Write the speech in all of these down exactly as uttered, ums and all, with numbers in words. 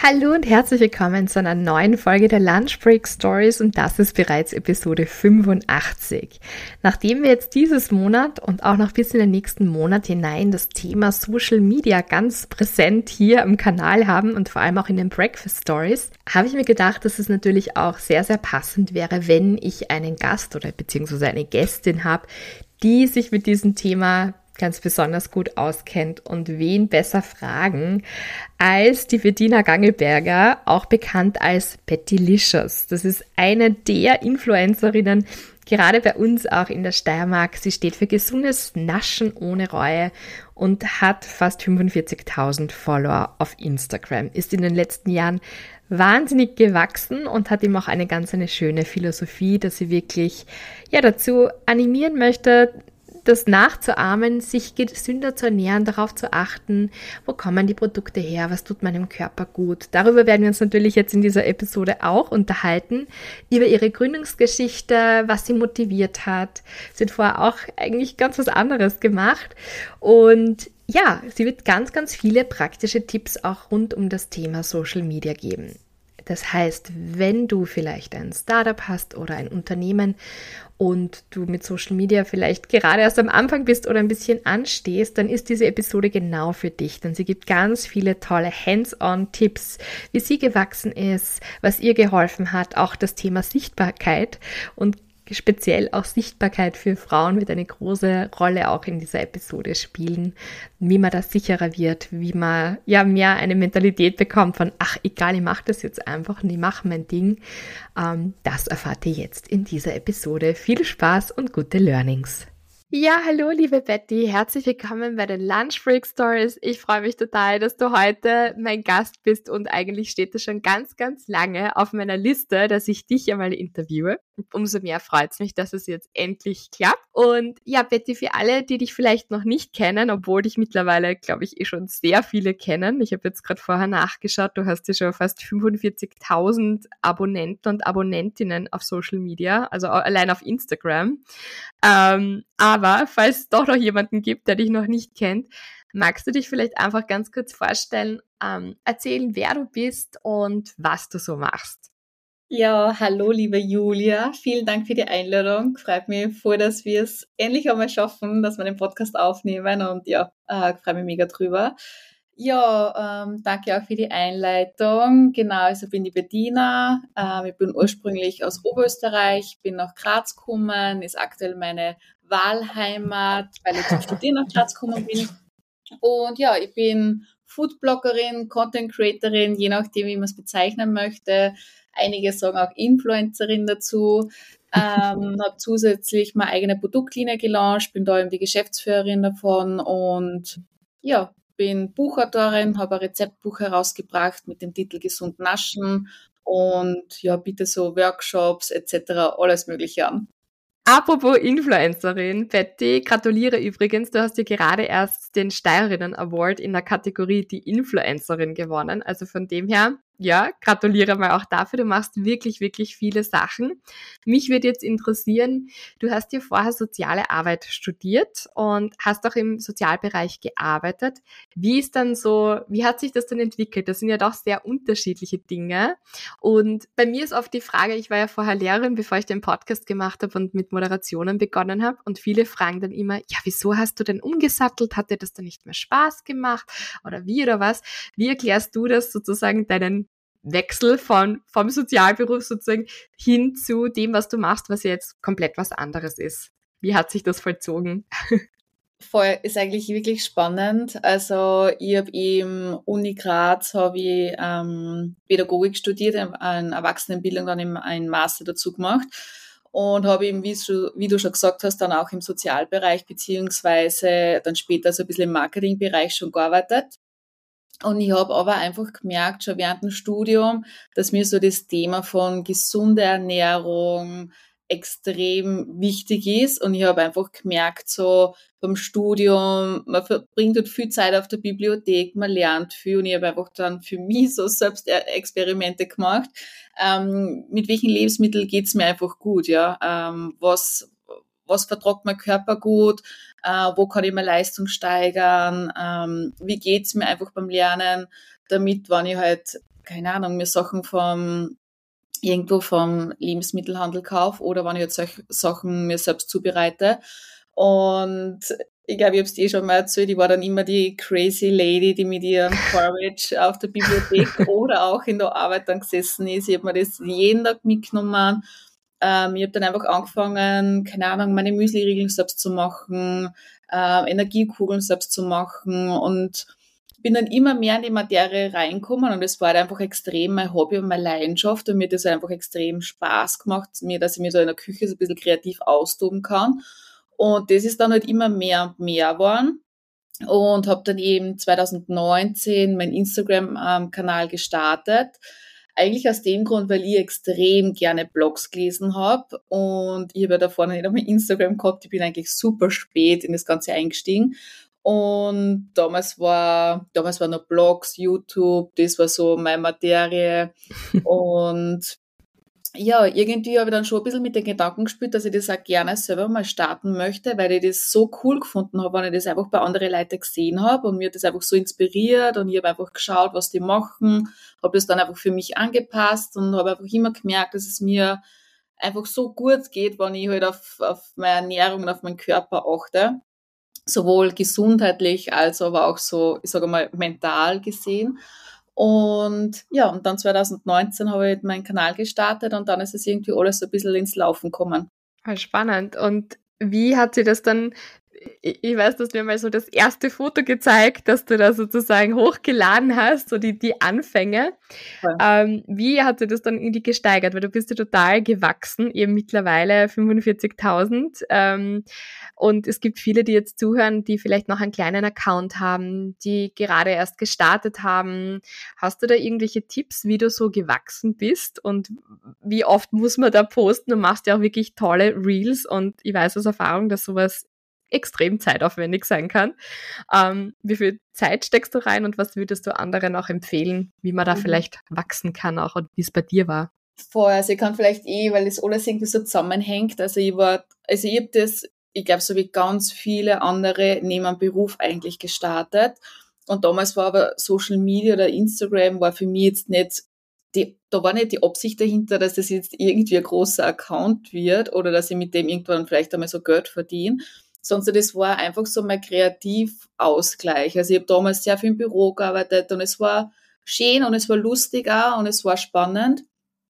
Hallo und herzlich willkommen zu einer neuen Folge der Lunch Break Stories und das ist bereits Episode fünfundachtzig. Nachdem wir jetzt dieses Monat und auch noch bis in den nächsten Monat hinein das Thema Social Media ganz präsent hier im Kanal haben und vor allem auch in den Breakfast Stories, habe ich mir gedacht, dass es natürlich auch sehr, sehr passend wäre, wenn ich einen Gast oder beziehungsweise eine Gästin habe, die sich mit diesem Thema ganz besonders gut auskennt und wen besser fragen als die Bettina Gangelberger, auch bekannt als Bettylicious. Das ist eine der Influencerinnen, gerade bei uns auch in der Steiermark. Sie steht für gesundes Naschen ohne Reue und hat fast fünfundvierzigtausend Follower auf Instagram, ist in den letzten Jahren wahnsinnig gewachsen und hat eben auch eine ganz eine schöne Philosophie, dass sie wirklich ja dazu animieren möchte, das nachzuahmen, sich gesünder zu ernähren, darauf zu achten, wo kommen die Produkte her, was tut meinem Körper gut. Darüber werden wir uns natürlich jetzt in dieser Episode auch unterhalten, über ihre Gründungsgeschichte, was sie motiviert hat. Sie hat vorher auch eigentlich ganz was anderes gemacht und ja, sie wird ganz, ganz viele praktische Tipps auch rund um das Thema Social Media geben. Das heißt, wenn du vielleicht ein Startup hast oder ein Unternehmen und du mit Social Media vielleicht gerade erst am Anfang bist oder ein bisschen anstehst, dann ist diese Episode genau für dich, denn sie gibt ganz viele tolle Hands-on-Tipps, wie sie gewachsen ist, was ihr geholfen hat, auch das Thema Sichtbarkeit und speziell auch Sichtbarkeit für Frauen wird eine große Rolle auch in dieser Episode spielen, wie man da sicherer wird, wie man ja mehr eine Mentalität bekommt von, ach egal, ich mache das jetzt einfach und ich mache mein Ding. Ähm, das erfahrt ihr jetzt in dieser Episode. Viel Spaß und gute Learnings. Ja, hallo liebe Betty, herzlich willkommen bei den Lunch Break Stories. Ich freue mich total, dass du heute mein Gast bist und eigentlich steht es schon ganz, ganz lange auf meiner Liste, dass ich dich einmal interviewe. Umso mehr freut es mich, dass es jetzt endlich klappt. Und ja, Betty, für alle, die dich vielleicht noch nicht kennen, obwohl dich mittlerweile, glaube ich, eh schon sehr viele kennen. Ich habe jetzt gerade vorher nachgeschaut, du hast ja schon fast fünfundvierzigtausend Abonnenten und Abonnentinnen auf Social Media, also allein auf Instagram. Ähm, aber falls es doch noch jemanden gibt, der dich noch nicht kennt, magst du dich vielleicht einfach ganz kurz vorstellen, ähm, erzählen, wer du bist und was du so machst? Ja, hallo liebe Julia, vielen Dank für die Einladung. Freut mich voll, dass wir es endlich einmal schaffen, dass wir den Podcast aufnehmen und ja, äh, freue mich mega drüber. Ja, ähm, danke auch für die Einleitung. Genau, also ich bin die Bettina, ähm, ich bin ursprünglich aus Oberösterreich, bin nach Graz gekommen, ist aktuell meine Wahlheimat, weil ich zum Studieren nach Graz gekommen bin. Und ja, ich bin Foodbloggerin, Content Creatorin, je nachdem, wie man es bezeichnen möchte. Einige sagen auch Influencerin dazu. Ähm, habe zusätzlich meine eigene Produktlinie gelauncht, bin da eben die Geschäftsführerin davon und ja, bin Buchautorin, habe ein Rezeptbuch herausgebracht mit dem Titel Gesund Naschen und ja, biete so Workshops et cetera alles Mögliche an. Apropos Influencerin, Betty, gratuliere übrigens, du hast ja gerade erst den Steirerinnen Award in der Kategorie die Influencerin gewonnen, also von dem her, ja, gratuliere mal auch dafür, du machst wirklich, wirklich viele Sachen. Mich würde jetzt interessieren, du hast ja vorher soziale Arbeit studiert und hast auch im Sozialbereich gearbeitet. Wie ist dann so, wie hat sich das dann entwickelt? Das sind ja doch sehr unterschiedliche Dinge und bei mir ist oft die Frage, ich war ja vorher Lehrerin, bevor ich den Podcast gemacht habe und mit Moderationen begonnen habe und viele fragen dann immer, ja, wieso hast du denn umgesattelt? Hat dir das dann nicht mehr Spaß gemacht? Oder wie oder was? Wie erklärst du das sozusagen, deinen Wechsel von, vom Sozialberuf sozusagen hin zu dem, was du machst, was ja jetzt komplett was anderes ist? Wie hat sich das vollzogen? Voll, ist eigentlich wirklich spannend. Also ich habe im Uni Graz habe ich ähm, Pädagogik studiert, eine Erwachsenenbildung, dann eben einen Master dazu gemacht und habe eben, wie du, wie du schon gesagt hast, dann auch im Sozialbereich beziehungsweise dann später so ein bisschen im Marketingbereich schon gearbeitet. Und ich habe aber einfach gemerkt, schon während dem Studium, dass mir so das Thema von gesunder Ernährung extrem wichtig ist. Und ich habe einfach gemerkt, so beim Studium, man verbringt dort viel Zeit auf der Bibliothek, man lernt viel. Und ich habe einfach dann für mich so selbst Experimente gemacht. Ähm, mit welchen Lebensmitteln geht's mir einfach gut, ja? Ähm, was, was vertragt mein Körper gut? Äh, wo kann ich meine Leistung steigern, ähm, wie geht's mir einfach beim Lernen, damit, wenn ich halt keine Ahnung, mir Sachen vom irgendwo vom Lebensmittelhandel kaufe oder wenn ich jetzt solche Sachen mir selbst zubereite. Und ich glaube, ich habe es dir eh schon mal erzählt, ich war dann immer die crazy Lady, die mit ihrem Porridge auf der Bibliothek oder auch in der Arbeit dann gesessen ist. Ich habe mir das jeden Tag mitgenommen. Ähm, ich habe dann einfach angefangen, keine Ahnung, meine Müsli-Riegeln selbst zu machen, äh, Energiekugeln selbst zu machen und bin dann immer mehr in die Materie reinkommen und es war halt einfach extrem mein Hobby und meine Leidenschaft und mir hat das einfach extrem Spaß gemacht, mir, dass ich mir da in der Küche so ein bisschen kreativ austoben kann. Und das ist dann halt immer mehr und mehr geworden und habe dann eben zwanzig neunzehn meinen Instagram-Kanal gestartet. Eigentlich aus dem Grund, weil ich extrem gerne Blogs gelesen habe und ich habe ja davor noch nicht einmal Instagram gehabt. Ich bin eigentlich super spät in das Ganze eingestiegen. Und damals war, damals waren noch Blogs, YouTube, das war so meine Materie. Und ja, irgendwie habe ich dann schon ein bisschen mit den Gedanken gespielt, dass ich das auch gerne selber mal starten möchte, weil ich das so cool gefunden habe, wenn ich das einfach bei anderen Leuten gesehen habe und mir hat das einfach so inspiriert und ich habe einfach geschaut, was die machen, habe das dann einfach für mich angepasst und habe einfach immer gemerkt, dass es mir einfach so gut geht, wenn ich halt auf, auf meine Ernährung und auf meinen Körper achte. Sowohl gesundheitlich als aber auch so, ich sage mal, mental gesehen. Und ja, und dann zwanzig neunzehn habe ich meinen Kanal gestartet und dann ist es irgendwie alles so ein bisschen ins Laufen gekommen. Spannend. Und wie hat sie das dann, ich weiß, dass mir mal so das erste Foto gezeigt, dass du da sozusagen hochgeladen hast, so die, die Anfänge. Ja. Ähm, wie hat sie das dann irgendwie gesteigert? Weil du bist ja total gewachsen, eben mittlerweile fünfundvierzigtausend. Ähm, und es gibt viele, die jetzt zuhören, die vielleicht noch einen kleinen Account haben, die gerade erst gestartet haben. Hast du da irgendwelche Tipps, wie du so gewachsen bist und wie oft muss man da posten? Du machst ja auch wirklich tolle Reels und ich weiß aus Erfahrung, dass sowas extrem zeitaufwendig sein kann. Ähm, wie viel Zeit steckst du rein und was würdest du anderen auch empfehlen, wie man da mhm. vielleicht wachsen kann auch und wie es bei dir war? Vorher, also ich kann vielleicht eh, weil das alles irgendwie so zusammenhängt, also ich war, also ich habe das, ich glaube, so wie ganz viele andere neben einem Beruf eigentlich gestartet und damals war aber Social Media oder Instagram war für mich jetzt nicht Die, da war nicht die Absicht dahinter, dass das jetzt irgendwie ein großer Account wird oder dass ich mit dem irgendwann vielleicht einmal so Geld verdiene, sondern das war einfach so mein Kreativausgleich. Also ich habe damals sehr viel im Büro gearbeitet und es war schön und es war lustig auch und es war spannend.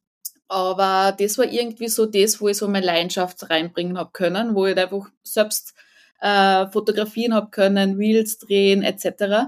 Aber das war irgendwie so das, wo ich so meine Leidenschaft reinbringen habe können, wo ich einfach selbst äh, fotografieren habe können, Reels drehen et cetera.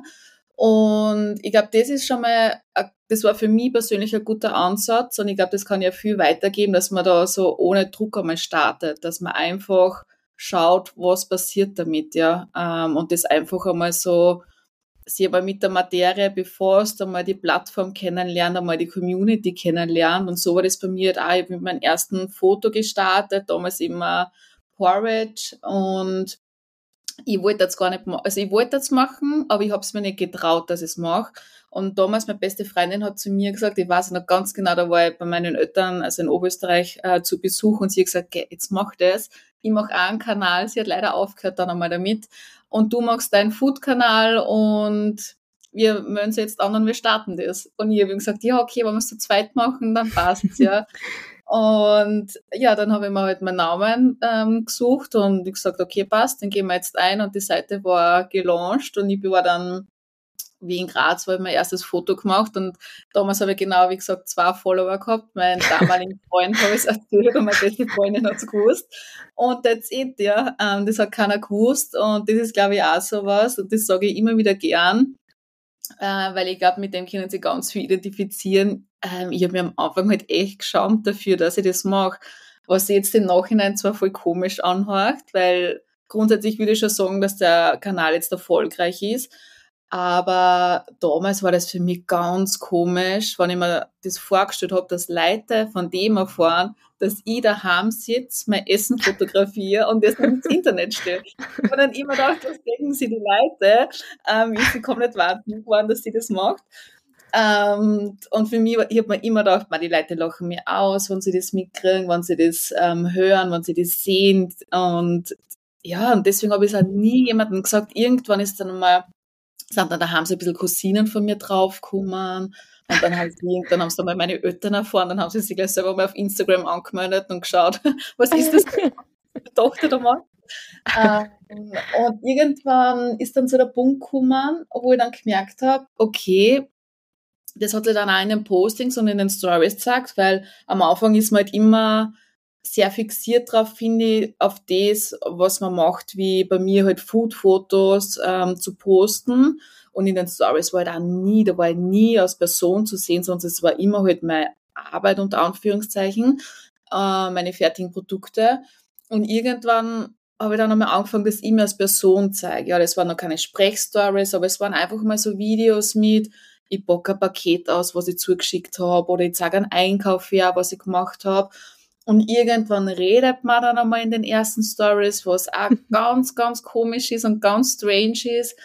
Und ich glaube, das ist schon mal, das war für mich persönlich ein guter Ansatz und ich glaube, das kann ja viel weitergeben, dass man da so ohne Druck einmal startet, dass man einfach schaut, was passiert damit, ja, und das einfach einmal so, sich einmal mit der Materie befasst, einmal die Plattform kennenlernt, einmal die Community kennenlernt und so war das bei mir halt auch. Ich habe mit meinem ersten Foto gestartet, damals immer Porridge und ich wollte das gar nicht, also ich wollte das machen, aber ich habe es mir nicht getraut, dass ich es mache. Und damals meine beste Freundin hat zu mir gesagt, ich weiß noch ganz genau, da war ich bei meinen Eltern, also in Oberösterreich, äh, zu Besuch und sie hat gesagt, okay, jetzt mach das. Ich mache auch einen Kanal, sie hat leider aufgehört dann einmal damit. Und du machst deinen Food-Kanal und wir melden uns jetzt an und wir starten das. Und ich habe gesagt, ja, okay, wenn wir es zu zweit machen, dann passt's, ja. Und ja, dann habe ich mir halt meinen Namen ähm, gesucht und ich gesagt, okay, passt, dann gehen wir jetzt ein und die Seite war gelauncht und ich war dann, wie in Graz, habe ich mein erstes Foto gemacht und damals habe ich genau, wie gesagt, zwei Follower gehabt, meinen damaligen Freund habe ich es erzählt und meine beste Freundin hat es gewusst und that's it, ja, ähm, das hat keiner gewusst und das ist, glaube ich, auch sowas und das sage ich immer wieder gern, äh, weil ich glaube, mit dem können sie ganz viel identifizieren. Ähm, ich habe mir am Anfang halt echt geschämt dafür, dass ich das mache, was jetzt im Nachhinein zwar voll komisch anhört, weil grundsätzlich würde ich schon sagen, dass der Kanal jetzt erfolgreich ist, aber damals war das für mich ganz komisch, wenn ich mir das vorgestellt habe, dass Leute von dem erfahren, dass ich daheim sitze, mein Essen fotografiere und das ins Internet stelle. Ich habe dann immer gedacht, was denken sie die Leute? Ähm, ich bin komplett wahnsinnig geworden, dass sie das macht. Ähm, und für mich, ich habe mir immer gedacht, man, die Leute lachen mir aus, wenn sie das mitkriegen, wenn sie das ähm, hören, wenn sie das sehen. Und ja, und deswegen habe ich es auch nie jemandem gesagt. Irgendwann ist dann mal sind dann daheim so ein bisschen Cousinen von mir draufgekommen. Und dann haben sie, dann haben sie dann mal meine Eltern erfahren, dann haben sie sich gleich selber mal auf Instagram angemeldet und geschaut, was ist das für eine Tochter da mal? Ähm, und irgendwann ist dann so der Punkt gekommen, wo ich dann gemerkt habe, okay, das hat sich dann auch in den Postings und in den Stories gesagt, weil am Anfang ist man halt immer sehr fixiert drauf, finde ich, auf das, was man macht, wie bei mir halt Food-Fotos ähm, zu posten. Und in den Stories war halt auch nie, da war ich nie als Person zu sehen, sondern es war immer halt meine Arbeit unter Anführungszeichen, äh, meine fertigen Produkte. Und irgendwann habe ich dann einmal angefangen, das immer als Person zeige. Ja, das waren noch keine Sprechstories, aber es waren einfach mal so Videos mit, ich packe ein Paket aus, was ich zugeschickt habe, oder ich zeige einen Einkauf her, was ich gemacht habe. Und irgendwann redet man dann einmal in den ersten Stories, was auch ganz, ganz komisch ist und ganz strange ist.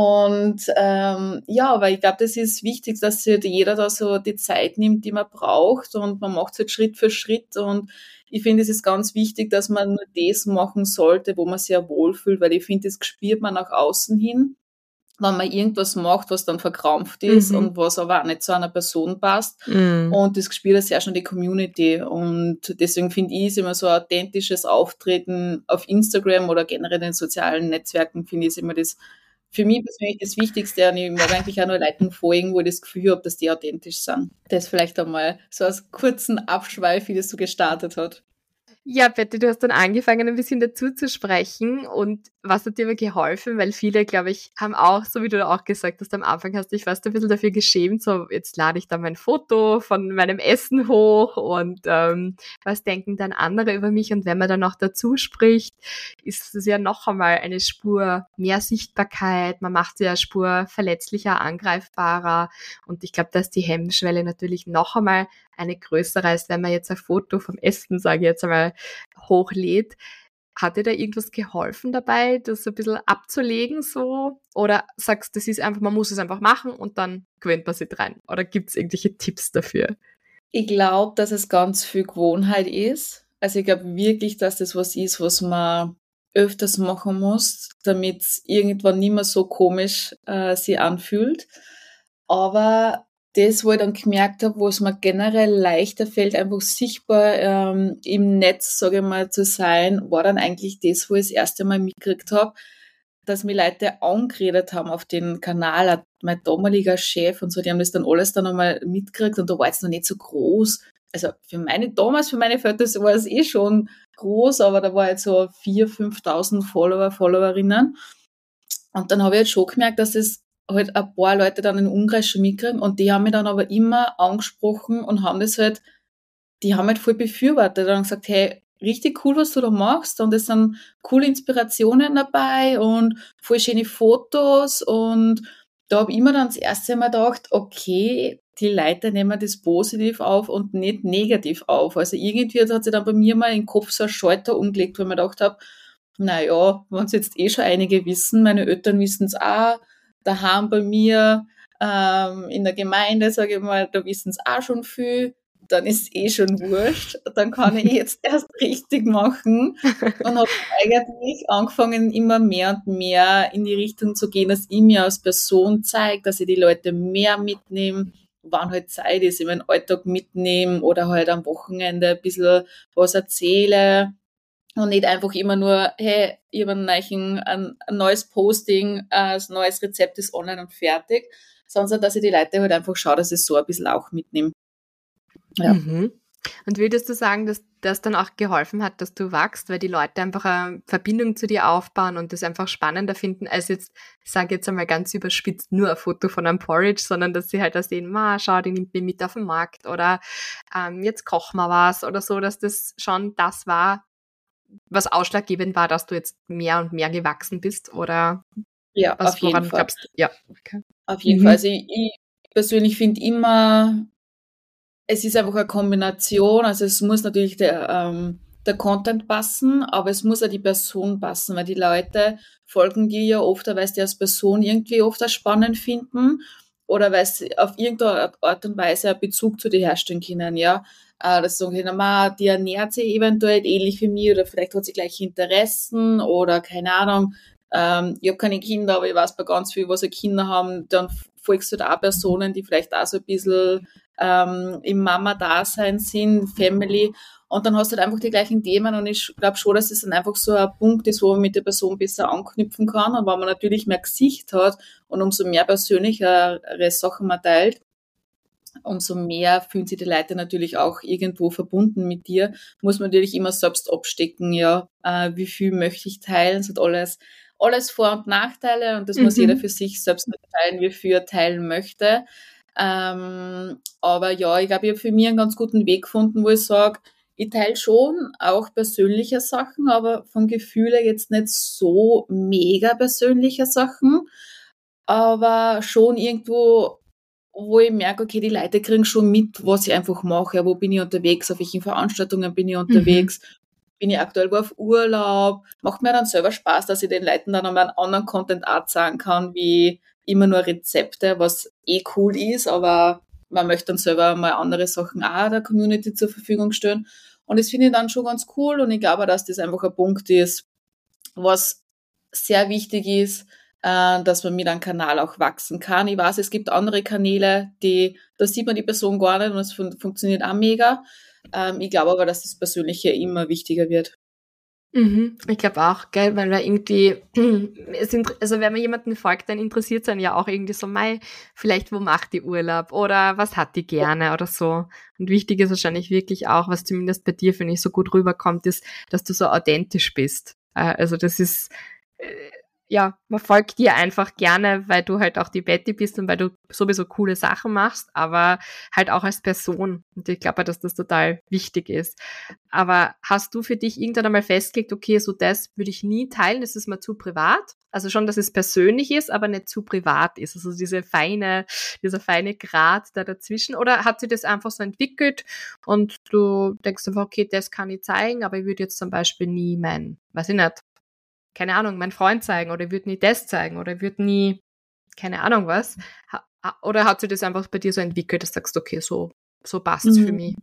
Und ähm, ja, aber ich glaube, das ist wichtig, dass sich jeder da so die Zeit nimmt, die man braucht, und man macht es halt Schritt für Schritt. Und ich finde, es ist ganz wichtig, dass man nur das machen sollte, wo man sich ja wohlfühlt, weil ich finde, das spürt man nach außen hin, wenn man irgendwas macht, was dann verkrampft ist, mhm, und was aber auch nicht zu einer Person passt. Mhm. Und das spürt ja sehr schon die Community. Und deswegen finde ich es immer so ein authentisches Auftreten auf Instagram oder generell in den sozialen Netzwerken, finde ich es immer das, für mich persönlich das Wichtigste. Und ich mag eigentlich auch nur Leuten folgen, wo ich das Gefühl habe, dass die authentisch sind. Das vielleicht einmal so als kurzen Abschweif, wie das so gestartet hat. Ja, Betty, du hast dann angefangen, ein bisschen dazu zu sprechen, und was hat dir aber geholfen? Weil viele, glaube ich, haben auch, so wie du auch gesagt hast, am Anfang hast du dich fast ein bisschen dafür geschämt, so jetzt lade ich da mein Foto von meinem Essen hoch und ähm, was denken dann andere über mich? Und wenn man dann noch dazu spricht, ist es ja noch einmal eine Spur mehr Sichtbarkeit, man macht sie ja Spur verletzlicher, angreifbarer, und ich glaube, dass die Hemmschwelle natürlich noch einmal eine größere, als wenn man jetzt ein Foto vom Essen, sage ich jetzt einmal, hochlädt. Hat dir da irgendwas geholfen dabei, das ein bisschen abzulegen so? Oder sagst du, das ist einfach, man muss es einfach machen und dann gewöhnt man sich rein? Oder gibt es irgendwelche Tipps dafür? Ich glaube, dass es ganz viel Gewohnheit ist. Also ich glaube wirklich, dass das was ist, was man öfters machen muss, damit es irgendwann nicht mehr so komisch äh, sich anfühlt. Aber das, wo ich dann gemerkt habe, wo es mir generell leichter fällt, einfach sichtbar ähm, im Netz, sage ich mal, zu sein, war dann eigentlich das, wo ich das erste Mal mitgekriegt habe, dass mir Leute angeredet haben auf den Kanal, mein damaliger Chef und so, die haben das dann alles dann einmal mitgekriegt, und da war jetzt noch nicht so groß. Also für meine, damals für meine Fotos war es eh schon groß, aber da war jetzt so viertausend, fünftausend Follower, Followerinnen. Und dann habe ich jetzt schon gemerkt, dass es halt ein paar Leute dann in Umkreis schon mitkriegen, und die haben mich dann aber immer angesprochen und haben das halt, die haben halt voll befürwortet und haben gesagt, hey, richtig cool, was du da machst, und es sind coole Inspirationen dabei und voll schöne Fotos, und da habe ich mir dann das erste Mal gedacht, okay, die Leute nehmen das positiv auf und nicht negativ auf. Also irgendwie hat sich dann bei mir mal im Kopf so ein Schalter umgelegt, wo ich mir gedacht habe, naja, wenn es jetzt eh schon einige wissen, meine Eltern wissen es auch, daheim bei mir ähm, in der Gemeinde, sage ich mal, da wissen es auch schon viel, dann ist es eh schon wurscht, dann kann ich jetzt erst richtig machen, und habe eigentlich angefangen, immer mehr und mehr in die Richtung zu gehen, dass ich mir als Person zeige, dass ich die Leute mehr mitnehme, wann halt Zeit ist, in meinen Alltag mitnehme oder halt am Wochenende ein bisschen was erzähle. Und nicht einfach immer nur, hey, ich habe einen neuen, ein, ein neues Posting, ein neues Rezept ist online und fertig, sondern dass ich die Leute halt einfach schaue, dass ich so ein bisschen auch mitnehme. Ja. Mhm. Und würdest du sagen, dass das dann auch geholfen hat, dass du wachst, weil die Leute einfach eine Verbindung zu dir aufbauen und das einfach spannender finden, als jetzt, ich sage jetzt einmal ganz überspitzt, nur ein Foto von einem Porridge, sondern dass sie halt da sehen, ma, schau, die nimmt mich mit auf den Markt, oder ähm, jetzt kochen wir was oder so, dass das schon das war, was ausschlaggebend war, dass du jetzt mehr und mehr gewachsen bist, oder ja, was, auf jeden Fall. Glaubst? Ja, okay. Auf jeden mhm. Fall. Also ich, ich persönlich finde immer, es ist einfach eine Kombination, also es muss natürlich der, ähm, der Content passen, aber es muss auch die Person passen, weil die Leute folgen dir ja oft, weil sie die als Person irgendwie oft auch spannend finden oder weil sie auf irgendeine Art und Weise einen Bezug zu dir herstellen können, ja. Äh, dass sie sagen können, ma, die ernährt sich eventuell ähnlich wie mir oder vielleicht hat sie gleiche Interessen oder keine Ahnung, ähm, ich habe keine Kinder, aber ich weiß bei ganz viel, was Kinder haben, dann folgst du da auch Personen, die vielleicht auch so ein bisschen ähm, im Mama-Dasein sind, Family, und dann hast du halt einfach die gleichen Themen, und ich glaube schon, dass es dann einfach so ein Punkt ist, wo man mit der Person besser anknüpfen kann, und wenn man natürlich mehr Gesicht hat und umso mehr persönlichere Sachen man teilt, umso mehr fühlen sich die Leute natürlich auch irgendwo verbunden mit dir. Muss man natürlich immer selbst abstecken, ja, äh, wie viel möchte ich teilen, es hat alles, alles Vor- und Nachteile, und das mhm. muss jeder für sich selbst entscheiden, wie viel er teilen möchte. Ähm, aber ja, ich glaube, ich habe für mich einen ganz guten Weg gefunden, wo ich sage, ich teile schon auch persönliche Sachen, aber von Gefühle jetzt nicht so mega persönliche Sachen, aber schon irgendwo, wo ich merke, okay, die Leute kriegen schon mit, was ich einfach mache. Ja, wo bin ich unterwegs, auf welchen Veranstaltungen bin ich unterwegs, mhm. bin ich aktuell wo auf Urlaub. Macht mir dann selber Spaß, dass ich den Leuten dann einmal einen anderen Content auch sagen kann, wie immer nur Rezepte, was eh cool ist, aber man möchte dann selber mal andere Sachen auch der Community zur Verfügung stellen. Und das finde ich dann schon ganz cool, und ich glaube, dass das einfach ein Punkt ist, was sehr wichtig ist, äh, dass man mit einem Kanal auch wachsen kann. Ich weiß, es gibt andere Kanäle, die, da sieht man die Person gar nicht, und es fun- funktioniert auch mega. Ähm, ich glaube aber, dass das Persönliche immer wichtiger wird. Mhm, ich glaube auch, gell, weil wir irgendwie, es sind, also wenn man jemanden folgt, dann interessiert es einen ja auch irgendwie so, mei, vielleicht wo macht die Urlaub oder was hat die gerne oder so. Und wichtig ist wahrscheinlich wirklich auch, was zumindest bei dir, finde ich, so gut rüberkommt, ist, dass du so authentisch bist. Äh, also das ist, äh, ja, man folgt dir einfach gerne, weil du halt auch die Betty bist und weil du sowieso coole Sachen machst, aber halt auch als Person. Und ich glaube, dass das total wichtig ist. Aber hast du für dich irgendwann einmal festgelegt, okay, so das würde ich nie teilen, das ist mir zu privat? Also schon, dass es persönlich ist, aber nicht zu privat ist. Also diese feine, dieser feine Grat da dazwischen. Oder hat sich das einfach so entwickelt und du denkst einfach, okay, das kann ich zeigen, aber ich würde jetzt zum Beispiel nie mein, weiß ich nicht, keine Ahnung, meinen Freund zeigen, oder ich würde nie das zeigen, oder ich würde nie, keine Ahnung was. Oder hat sich das einfach bei dir so entwickelt, dass du sagst, okay, so, so passt es mhm. für mich?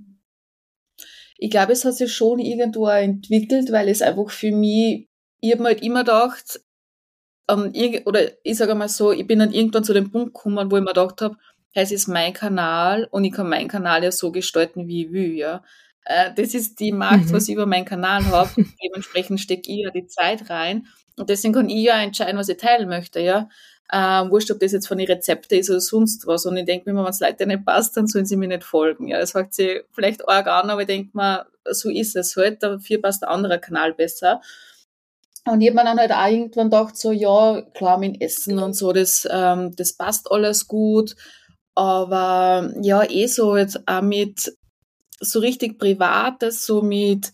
Ich glaube, es hat sich schon irgendwo entwickelt, weil es einfach für mich, ich habe mir halt immer gedacht, um, oder ich sage mal so, ich bin dann irgendwann zu dem Punkt gekommen, wo ich mir gedacht habe, es ist mein Kanal und ich kann meinen Kanal ja so gestalten, wie ich will, ja. Äh, das ist die Macht, mhm. was ich über meinen Kanal habe. Dementsprechend stecke ich ja die Zeit rein, und deswegen kann ich ja entscheiden, was ich teilen möchte, ja. Ähm, wurscht, ob das jetzt von den Rezepten ist oder sonst was. Und ich denke mir, wenn es Leuten nicht passt, dann sollen sie mir nicht folgen. Ja, das sagt sie vielleicht arg an, aber ich denke mir, so ist es halt. Dafür passt ein anderer Kanal besser. Und ich habe mir dann halt auch irgendwann gedacht, so, ja, klar, mit Essen und so, das, ähm, das passt alles gut. Aber ja, eh so jetzt auch mit so richtig Privates, so mit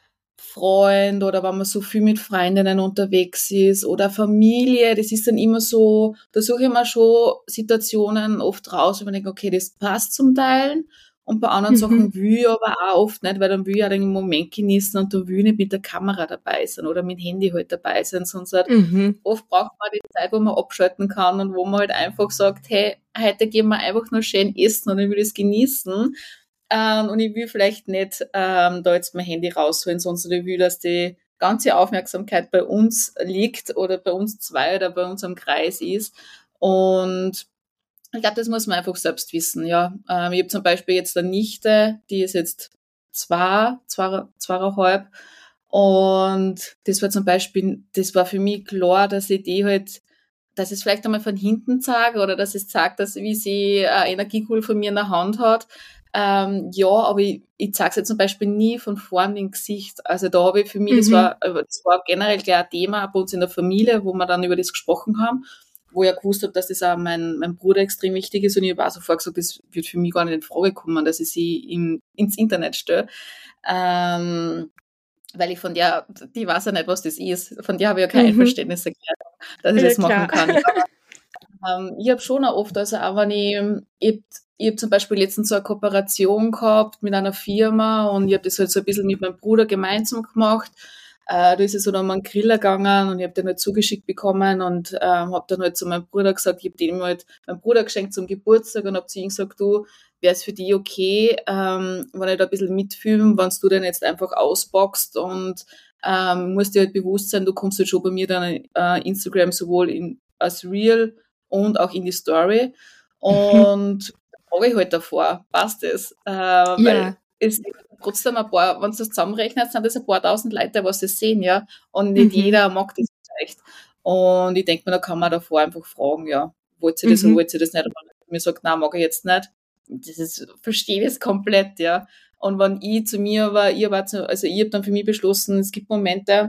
Freund, oder wenn man so viel mit Freundinnen unterwegs ist oder Familie, das ist dann immer so, da suche ich mir schon Situationen oft raus, wo man denkt, okay, das passt zum Teilen, und bei anderen mhm. Sachen will ich aber auch oft nicht, weil dann will ich auch den Moment genießen und da will ich nicht mit der Kamera dabei sein oder mit Handy halt dabei sein, sonst halt mhm. oft braucht man die Zeit, wo man abschalten kann und wo man halt einfach sagt, hey, heute gehen wir einfach nur schön essen und ich will das genießen. Ähm, und ich will vielleicht nicht ähm, da jetzt mein Handy rausholen, sondern ich will, dass die ganze Aufmerksamkeit bei uns liegt oder bei uns zwei oder bei unserem Kreis ist. Und ich glaube, das muss man einfach selbst wissen. Ja, ähm, ich habe zum Beispiel jetzt eine Nichte, die ist jetzt zwei, zwei, zweieinhalb. Und das war zum Beispiel, das war für mich klar, dass ich die halt, dass ich es vielleicht einmal von hinten zeige oder dass es zeigt, dass wie sie eine Energiekugel von mir in der Hand hat. Ähm, ja, aber ich, ich zeige es jetzt zum Beispiel nie von vorn im Gesicht. Also da habe ich für mich, mhm. das war das war generell gleich ein Thema bei uns in der Familie, wo wir dann über das gesprochen haben, wo ich ja gewusst habe, dass das auch mein, mein Bruder extrem wichtig ist, und ich habe auch sofort gesagt, das wird für mich gar nicht in Frage kommen, dass ich sie im, ins Internet stelle. Ähm, weil ich von der, die weiß ja nicht, was das ist, von der habe ich ja kein mhm. Einverständnis erklärt, dass ich ja, das machen klar. kann. Aber, ähm, ich habe schon auch oft, also auch wenn ich, ich Ich habe zum Beispiel letztens so eine Kooperation gehabt mit einer Firma, und ich habe das halt so ein bisschen mit meinem Bruder gemeinsam gemacht. Äh, da ist es so um einen Griller gegangen, und ich habe den halt zugeschickt bekommen und ähm, habe dann halt zu meinem Bruder gesagt, ich habe dem halt meinem Bruder geschenkt zum Geburtstag und habe zu ihm gesagt, du, wäre es für dich okay, ähm, wenn ich da ein bisschen mitfilme, wenn du den jetzt einfach auspackst und ähm, musst dir halt bewusst sein, du kommst halt schon bei mir dann äh, Instagram sowohl in, als Reel und auch in die Story. Und da frage ich halt davor, passt es? Äh, Ja. Weil es trotzdem ein paar, wenn du das zusammenrechnest, sind das ein paar tausend Leute, was das sehen, ja. Und nicht Mhm. jeder mag das vielleicht. Und ich denke mir, da kann man davor einfach fragen, ja, wollt ihr das Mhm. oder wollt ihr das nicht? Und wenn mir sagt, nein, mag ich jetzt nicht, das ist, verstehe das komplett, ja. Und wenn ich zu mir war, ich war zu, also ich habe dann für mich beschlossen, es gibt Momente,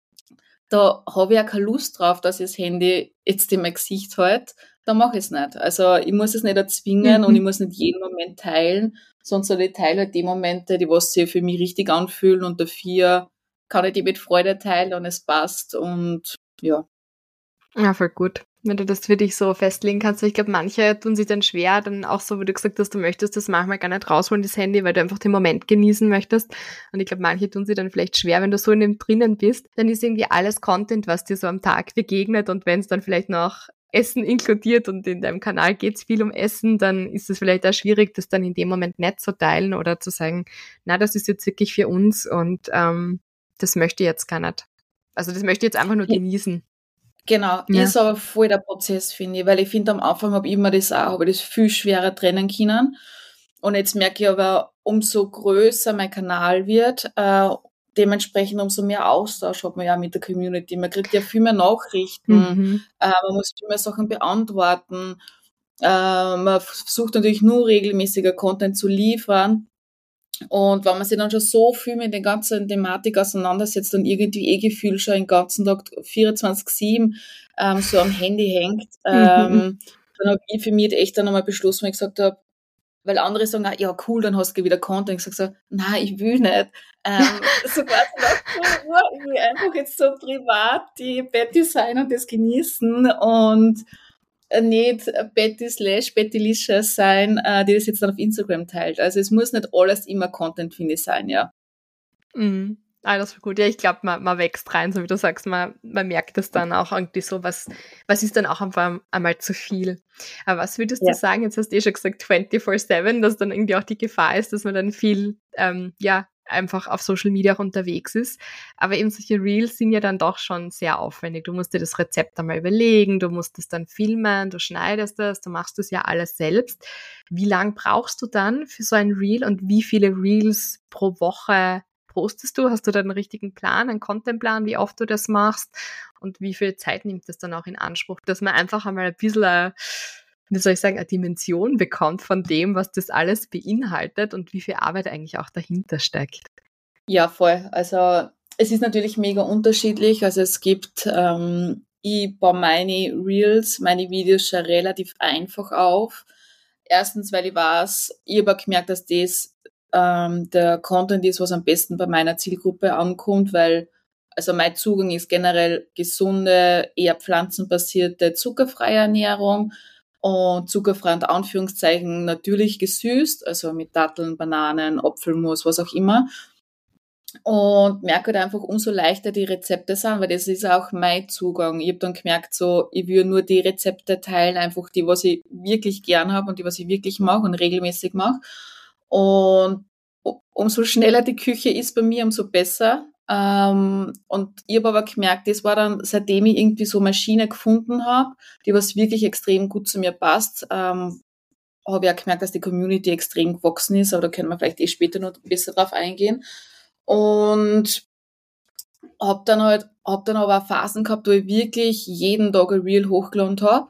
da habe ich auch keine Lust drauf, dass ich das Handy jetzt in mein Gesicht halte, dann mache ich es nicht. Also ich muss es nicht erzwingen Mhm. und ich muss nicht jeden Moment teilen, sondern ich teile halt die Momente, die was sich für mich richtig anfühlen und dafür kann ich die mit Freude teilen und es passt und ja. Ja, voll gut. Wenn du das für dich so festlegen kannst. Ich glaube, manche tun sich dann schwer, dann auch so, wie du gesagt hast, du möchtest das manchmal gar nicht rausholen, das Handy, weil du einfach den Moment genießen möchtest. Und ich glaube, manche tun sich dann vielleicht schwer, wenn du so in dem drinnen bist, dann ist irgendwie alles Content, was dir so am Tag begegnet. Und wenn es dann vielleicht noch Essen inkludiert und in deinem Kanal geht es viel um Essen, dann ist es vielleicht auch schwierig, das dann in dem Moment nicht zu teilen oder zu sagen, na, das ist jetzt wirklich für uns und ähm, das möchte ich jetzt gar nicht. Also das möchte ich jetzt einfach nur genießen. Genau, Ja. ist aber voll der Prozess, finde ich, weil ich finde, am Anfang habe ich immer das auch, habe ich das viel schwerer trennen können. Und jetzt merke ich aber, umso größer mein Kanal wird, äh, dementsprechend umso mehr Austausch hat man ja mit der Community. Man kriegt ja viel mehr Nachrichten, Mhm. äh, man muss viel mehr Sachen beantworten, äh, man versucht natürlich nur regelmäßiger Content zu liefern. Und wenn man sich dann schon so viel mit der ganzen Thematik auseinandersetzt und irgendwie eh Gefühl schon den ganzen Tag vierundzwanzig sieben ähm, so am Handy hängt, ähm, Mhm. dann habe ich für mich echt dann einmal beschlossen, weil ich gesagt habe, weil andere sagen, ah, ja cool, dann hast du wieder Content. Ich sage so, nein, ich will nicht. Ähm, so quasi nach so, ja, ich will einfach jetzt so privat die Betty sein und das genießen und nicht Betty slash Bettylicious sein, äh, die das jetzt dann auf Instagram teilt. Also es muss nicht alles immer Content, finde ich, sein, ja. Mhm. Ah, das war gut. Ja, ich glaube, man, man wächst rein, so wie du sagst, man, man merkt es dann auch irgendwie so, was, was ist dann auch einfach einmal zu viel. Aber was würdest Ja. du sagen, jetzt hast du eh schon gesagt vierundzwanzig sieben, dass dann irgendwie auch die Gefahr ist, dass man dann viel, ähm, ja, einfach auf Social Media auch unterwegs ist. Aber eben solche Reels sind ja dann doch schon sehr aufwendig. Du musst dir das Rezept einmal überlegen, du musst es dann filmen, du schneidest das, du machst das ja alles selbst. Wie lang brauchst du dann für so ein Reel und wie viele Reels pro Woche postest du? Hast du da einen richtigen Plan, einen Contentplan, wie oft du das machst und wie viel Zeit nimmt das dann auch in Anspruch, dass man einfach einmal ein bisschen eine, wie soll ich sagen, eine Dimension bekommt von dem, was das alles beinhaltet und wie viel Arbeit eigentlich auch dahinter steckt? Ja, voll. Also es ist natürlich mega unterschiedlich. Also es gibt, ähm, ich baue meine Reels, meine Videos schon relativ einfach auf. Erstens, weil ich weiß, ich habe gemerkt, dass das ähm, der Content ist, was am besten bei meiner Zielgruppe ankommt, weil also mein Zugang ist generell gesunde, eher pflanzenbasierte, zuckerfreie Ernährung und zuckerfrei unter Anführungszeichen natürlich gesüßt, also mit Datteln, Bananen, Apfelmus, was auch immer. Und merke halt einfach, umso leichter die Rezepte sind, weil das ist auch mein Zugang. Ich habe dann gemerkt, so, ich will nur die Rezepte teilen, einfach die, was ich wirklich gern habe und die, was ich wirklich mache und regelmäßig mache. Und umso schneller die Küche ist bei mir, umso besser. Ähm, und ich habe aber gemerkt, das war dann, seitdem ich irgendwie so Maschine gefunden habe, die was wirklich extrem gut zu mir passt, ähm, habe ich auch gemerkt, dass die Community extrem gewachsen ist, aber da können wir vielleicht eh später noch besser drauf eingehen. Und hab dann halt, hab dann aber auch Phasen gehabt, wo ich wirklich jeden Tag ein Reel hochgeladen habe.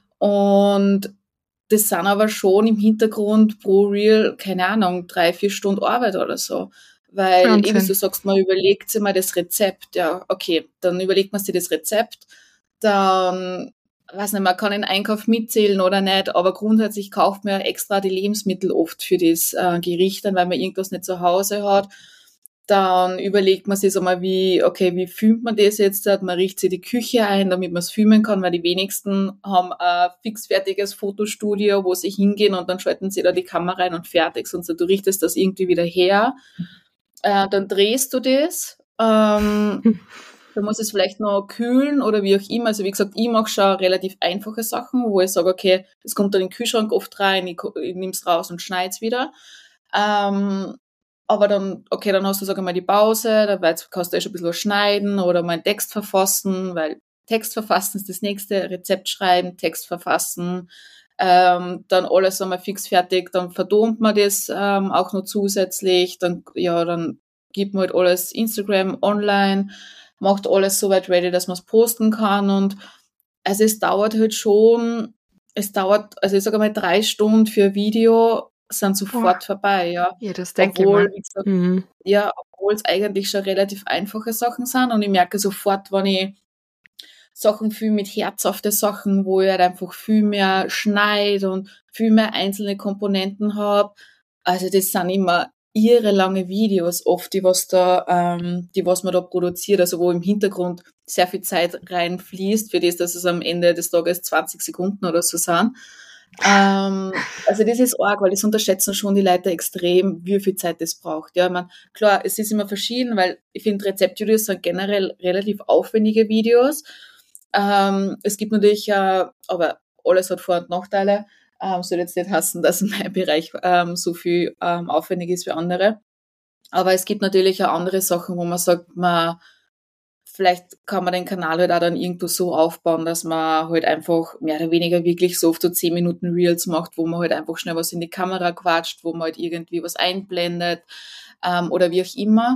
Und das sind aber schon im Hintergrund pro Reel, keine Ahnung, drei, vier Stunden Arbeit oder so. Weil, Wahnsinn. eben, wie du sagst, man überlegt sich mal das Rezept. Ja, okay, dann überlegt man sich das Rezept. Dann, weiß nicht, man kann den Einkauf mitzählen oder nicht, aber grundsätzlich kauft man ja extra die Lebensmittel oft für das äh, Gericht, dann, weil man irgendwas nicht zu Hause hat. Dann überlegt man sich so mal, wie, okay, wie filmt man das jetzt? Man richtet sich die Küche ein, damit man es filmen kann, weil die wenigsten haben ein fixfertiges Fotostudio, wo sie hingehen und dann schalten sie da die Kamera rein und fertig. Sonst du richtest das irgendwie wieder her. Äh, dann drehst du das. Ähm, da muss es vielleicht noch kühlen oder wie auch immer. Also wie gesagt, ich mache schon relativ einfache Sachen, wo ich sage, okay, das kommt dann in den Kühlschrank oft rein, ich, ich nehme es raus und schneide es wieder. Ähm, aber dann, okay, dann hast du, sag ich mal, die Pause, da kannst du eh schon ein bisschen was schneiden oder mal einen Text verfassen, weil Text verfassen ist das nächste, Rezept schreiben, Text verfassen, ähm, dann alles einmal fix fertig, dann vertont man das ähm, auch noch zusätzlich, dann, ja, dann gibt man halt alles Instagram online, macht alles soweit ready, dass man es posten kann und also es dauert halt schon, es dauert, also ich sage mal drei Stunden für ein Video sind Boah. sofort vorbei, ja. Ja, das denke ich Obwohl, mal. wie gesagt, Mhm. ja, obwohl es eigentlich schon relativ einfache Sachen sind und ich merke sofort, wenn ich Sachen viel mit herzhafte Sachen, wo ich halt einfach viel mehr schneide und viel mehr einzelne Komponenten habe. Also das sind immer irre lange Videos oft, die was da, ähm, die was man da produziert, also wo im Hintergrund sehr viel Zeit reinfließt, für das, dass es am Ende des Tages zwanzig Sekunden oder so sind. Ähm, also das ist arg, weil das unterschätzen schon die Leute extrem, wie viel Zeit das braucht. Ja, ich meine, klar, es ist immer verschieden, weil ich finde, Rezeptvideos sind generell relativ aufwendige Videos. Ähm, es gibt natürlich, äh, aber alles hat Vor- und Nachteile. Ähm, soll jetzt nicht heißen, dass mein Bereich ähm, so viel ähm, aufwendig ist wie andere. Aber es gibt natürlich auch andere Sachen, wo man sagt, man vielleicht kann man den Kanal halt auch dann irgendwo so aufbauen, dass man halt einfach mehr oder weniger wirklich so oft so zehn Minuten Reels macht, wo man halt einfach schnell was in die Kamera quatscht, wo man halt irgendwie was einblendet ähm, oder wie auch immer.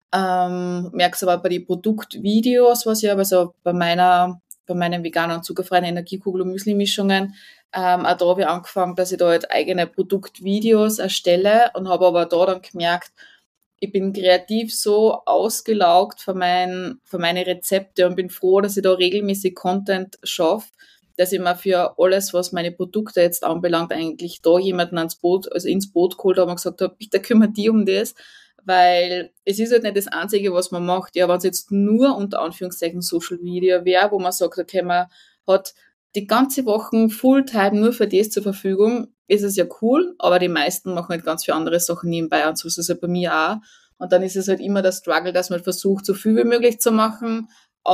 Ähm, merkst aber bei den Produktvideos, was ich habe, also bei meiner, bei meinen veganen und zuckerfreien Energiekugel- und Müsli-Mischungen, ähm, auch da habe ich angefangen, dass ich da halt eigene Produktvideos erstelle und habe aber da dann gemerkt, ich bin kreativ so ausgelaugt von, mein, von meine Rezepte und bin froh, dass ich da regelmäßig Content schaffe, dass ich mir für alles, was meine Produkte jetzt anbelangt, eigentlich da jemanden ans Boot, also ins Boot geholt habe und gesagt habe, bitte kümmere dich um das, weil es ist halt nicht das Einzige, was man macht. Ja, wenn es jetzt nur unter Anführungszeichen Social Media wäre, wo man sagt, okay, man hat die ganze Woche Fulltime nur für das zur Verfügung, ist es ja cool, aber die meisten machen halt ganz viele andere Sachen nebenbei und so ist es halt bei mir auch. Und dann ist es halt immer der Struggle, dass man versucht, so viel wie möglich zu machen,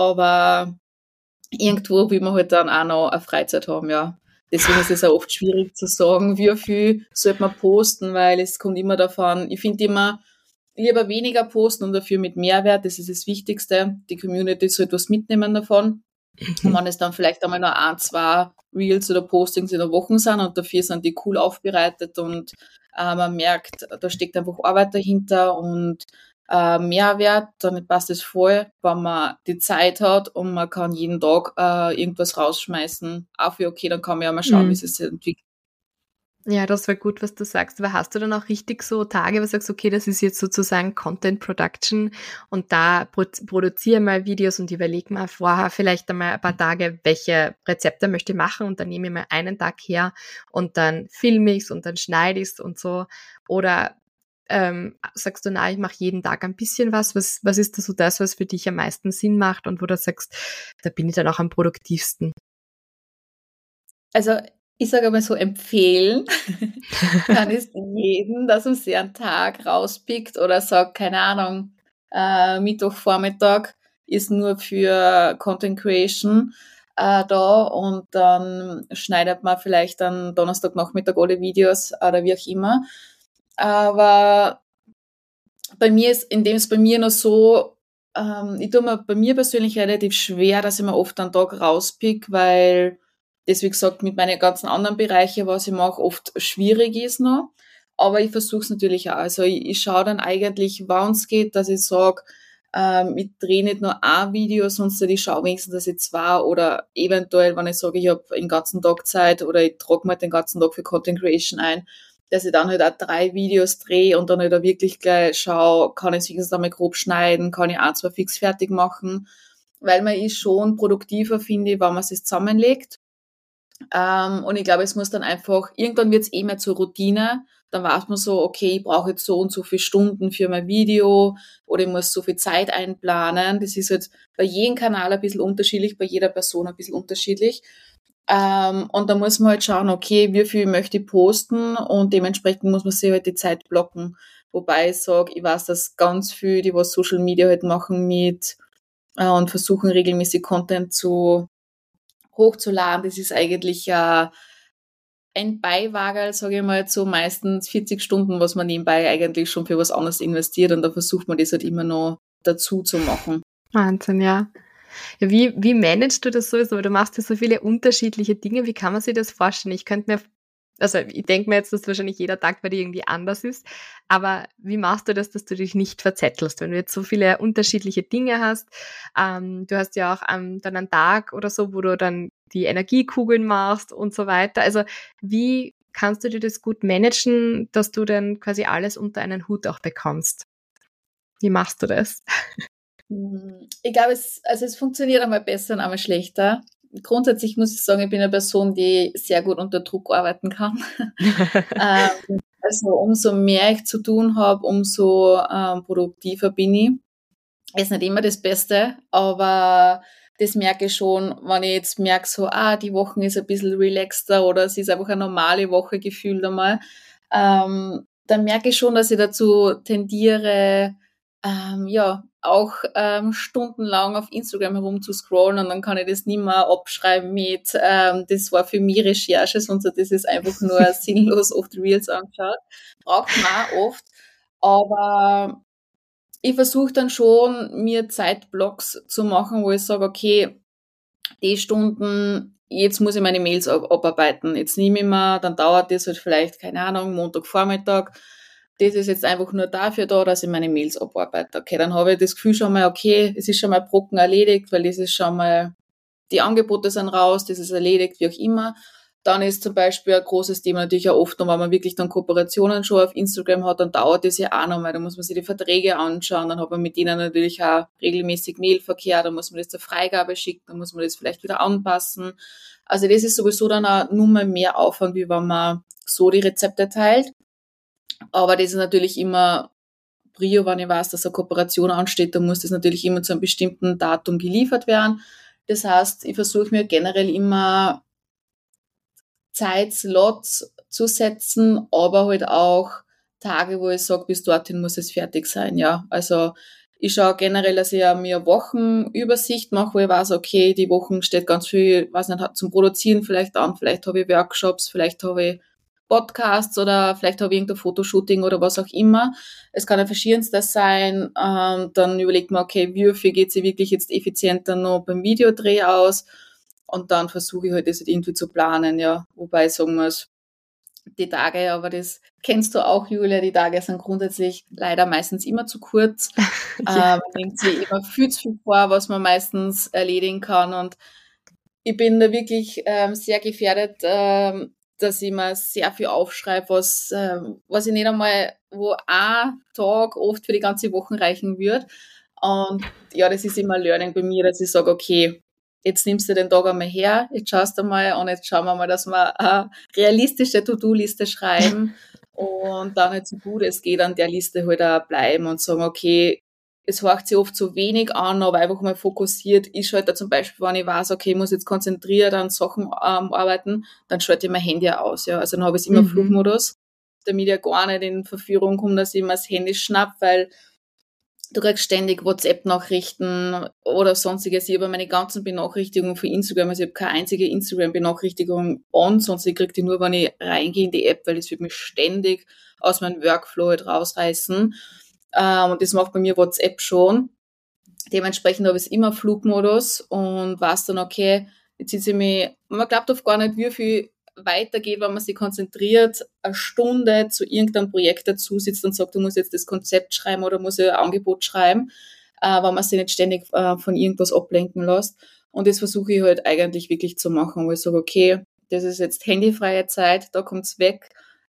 aber irgendwo will man halt dann auch noch eine Freizeit haben, ja. Deswegen ist es auch oft schwierig zu sagen, wie viel sollte man posten, weil es kommt immer davon, ich finde immer, lieber weniger posten und dafür mit Mehrwert, das ist das Wichtigste. Die Community sollte was mitnehmen davon. Und wenn es dann vielleicht einmal nur ein, zwei Reels oder Postings in der Woche sind und dafür sind die cool aufbereitet und äh, man merkt, da steckt einfach Arbeit dahinter und äh, Mehrwert, damit passt es voll, wenn man die Zeit hat und man kann jeden Tag äh, irgendwas rausschmeißen. Auch für okay, dann kann man ja mal schauen, wie Mhm. es sich entwickelt. Ja, das war gut, was du sagst. Aber hast du dann auch richtig so Tage, wo du sagst, okay, das ist jetzt sozusagen Content Production und da pro produziere mal Videos und überlege mal vorher vielleicht einmal ein paar Tage, welche Rezepte möchte ich machen und dann nehme ich mal einen Tag her und dann filme ich's und dann schneide ich's und so. Oder ähm, sagst du, na, ich mache jeden Tag ein bisschen was. Was, was ist da so das, was für dich am meisten Sinn macht und wo du sagst, da bin ich dann auch am produktivsten? Also ich sage mal so, empfehlen kann ich jedem, dass er sich einen Tag rauspickt oder sagt, keine Ahnung, äh, Mittwochvormittag ist nur für Content Creation äh, da und dann schneidet man vielleicht am Donnerstagnachmittag alle Videos oder wie auch immer. Aber bei mir ist, indem es bei mir noch so, ähm, ich tue mir bei mir persönlich relativ schwer, dass ich mir oft einen Tag rauspick, weil das, wie gesagt, mit meinen ganzen anderen Bereichen, was ich mache, oft schwierig ist noch. Aber ich versuche es natürlich auch. Also ich, ich schaue dann eigentlich, wann es geht, dass ich sage, ähm, ich drehe nicht nur ein Video, sondern ich schaue wenigstens, dass ich zwei oder eventuell, wenn ich sage, ich habe den ganzen Tag Zeit oder ich trage mir den ganzen Tag für Content Creation ein, dass ich dann halt auch drei Videos drehe und dann halt auch wirklich gleich schaue, kann ich wenigstens einmal grob schneiden, kann ich ein, zwei fix fertig machen, weil man ist schon produktiver, finde ich, wenn man es zusammenlegt. Ähm, und ich glaube, es muss dann einfach, irgendwann wird es eh mehr zur Routine. Dann weiß man so, okay, ich brauche jetzt so und so viele Stunden für mein Video oder ich muss so viel Zeit einplanen. Das ist jetzt bei jedem Kanal ein bisschen unterschiedlich, bei jeder Person ein bisschen unterschiedlich. Ähm, und da muss man halt schauen, okay, wie viel möchte ich posten und dementsprechend muss man sich halt die Zeit blocken. Wobei ich sage, ich weiß, dass ganz viel, die was Social Media halt machen mit äh, und versuchen regelmäßig Content zu hochzuladen, das ist eigentlich ja ein Beiwagerl, sage ich mal, so meistens vierzig Stunden, was man nebenbei eigentlich schon für was anderes investiert und da versucht man das halt immer noch dazu zu machen. Wahnsinn, ja. Ja, wie, wie managst du das sowieso? Weil du machst ja so viele unterschiedliche Dinge. Wie kann man sich das vorstellen? Ich könnte mir, also ich denke mir jetzt, dass wahrscheinlich jeder Tag bei dir irgendwie anders ist, aber wie machst du das, dass du dich nicht verzettelst, wenn du jetzt so viele unterschiedliche Dinge hast? Ähm, du hast ja auch ähm, dann einen Tag oder so, wo du dann die Energiekugeln machst und so weiter. Also wie kannst du dir das gut managen, dass du dann quasi alles unter einen Hut auch bekommst? Wie machst du das? Ich glaube, es, also es funktioniert einmal besser und einmal schlechter. Grundsätzlich muss ich sagen, ich bin eine Person, die sehr gut unter Druck arbeiten kann. ähm, also umso mehr ich zu tun habe, umso ähm, produktiver bin ich. Ist nicht immer das Beste, aber das merke ich schon, wenn ich jetzt merke, so, ah, die Woche ist ein bisschen relaxter oder es ist einfach eine normale Woche gefühlt einmal, ähm, dann merke ich schon, dass ich dazu tendiere, ähm, ja, auch ähm, stundenlang auf Instagram herumzuscrollen und dann kann ich das nicht mehr abschreiben mit, ähm, das war für mich Recherche, sonst das ist einfach nur sinnlos oft Reels angeschaut. Braucht man auch oft, aber ich versuche dann schon, mir Zeitblocks zu machen, wo ich sage, okay, die Stunden, jetzt muss ich meine Mails ab- abarbeiten. Jetzt nehme ich mir, dann dauert das halt vielleicht, keine Ahnung, Montagvormittag. Das ist jetzt einfach nur dafür da, dass ich meine Mails abarbeite. Okay, dann habe ich das Gefühl schon mal, okay, es ist schon mal Brocken erledigt, weil das ist schon mal, die Angebote sind raus, das ist erledigt, wie auch immer. Dann ist zum Beispiel ein großes Thema natürlich auch oft noch, wenn man wirklich dann Kooperationen schon auf Instagram hat, dann dauert das ja auch nochmal. Da muss man sich die Verträge anschauen, dann hat man mit denen natürlich auch regelmäßig Mailverkehr, dann muss man das zur Freigabe schicken, dann muss man das vielleicht wieder anpassen. Also das ist sowieso dann auch nur mal mehr Aufwand, wie wenn man so die Rezepte teilt. Aber das ist natürlich immer Prio, wenn ich weiß, dass eine Kooperation ansteht, dann muss das natürlich immer zu einem bestimmten Datum geliefert werden. Das heißt, ich versuche mir generell immer Zeitslots zu setzen, aber halt auch Tage, wo ich sage, bis dorthin muss es fertig sein, ja. Also ich schaue generell, dass ich mir eine Wochenübersicht mache, wo ich weiß, okay, die Wochen steht ganz viel, weiß nicht, zum Produzieren vielleicht an, vielleicht habe ich Workshops, vielleicht habe ich Podcasts oder vielleicht habe ich irgendein Fotoshooting oder was auch immer. Es kann ein verschiedenstes sein. Ähm, dann überlegt man, okay, wie viel geht sich wirklich jetzt effizienter noch beim Videodreh aus? Und dann versuche ich halt das halt irgendwie zu planen, ja. Wobei ich sagen muss, die Tage, aber das kennst du auch, Julia, die Tage sind grundsätzlich leider meistens immer zu kurz. Ja. Ähm, man denkt sich immer viel zu viel vor, was man meistens erledigen kann. Und ich bin da wirklich ähm, sehr gefährdet, ähm, dass ich mir sehr viel aufschreibe, was, ähm, was ich nicht einmal, wo ein Tag oft für die ganze Woche reichen wird. Und ja, das ist immer ein Learning bei mir, dass ich sage, okay, jetzt nimmst du den Tag einmal her, jetzt schaust du mal und jetzt schauen wir mal, dass wir eine realistische To-Do-Liste schreiben und dann halt so gut es geht an der Liste halt auch bleiben und sagen, okay, es hört sich oft so wenig an, aber einfach mal fokussiert. Ich schalte da zum Beispiel, wenn ich weiß, okay, ich muss jetzt konzentriert an Sachen ähm, arbeiten, dann schalte ich mein Handy aus, ja. Also dann habe ich immer Mhm. Flugmodus, damit ich gar nicht in Verführung komme, dass ich mir das Handy schnapp, weil du kriegst ständig WhatsApp-Nachrichten oder sonstiges. Ich habe meine ganzen Benachrichtigungen für Instagram, also ich habe keine einzige Instagram-Benachrichtigung on, sonst ich kriege die nur, wenn ich reingehe in die App, weil das wird mich ständig aus meinem Workflow halt rausreißen. Ähm, und das macht bei mir WhatsApp schon. Dementsprechend habe ich immer Flugmodus und weiß dann, okay, jetzt sitze ich mich, man glaubt oft gar nicht, wie viel weitergeht, wenn man sich konzentriert, eine Stunde zu irgendeinem Projekt dazu sitzt und sagt, du musst jetzt das Konzept schreiben oder muss ein Angebot schreiben, äh, wenn man sich nicht ständig äh, von irgendwas ablenken lässt. Und das versuche ich halt eigentlich wirklich zu machen, wo ich sage, okay, das ist jetzt handyfreie Zeit, da kommt's weg,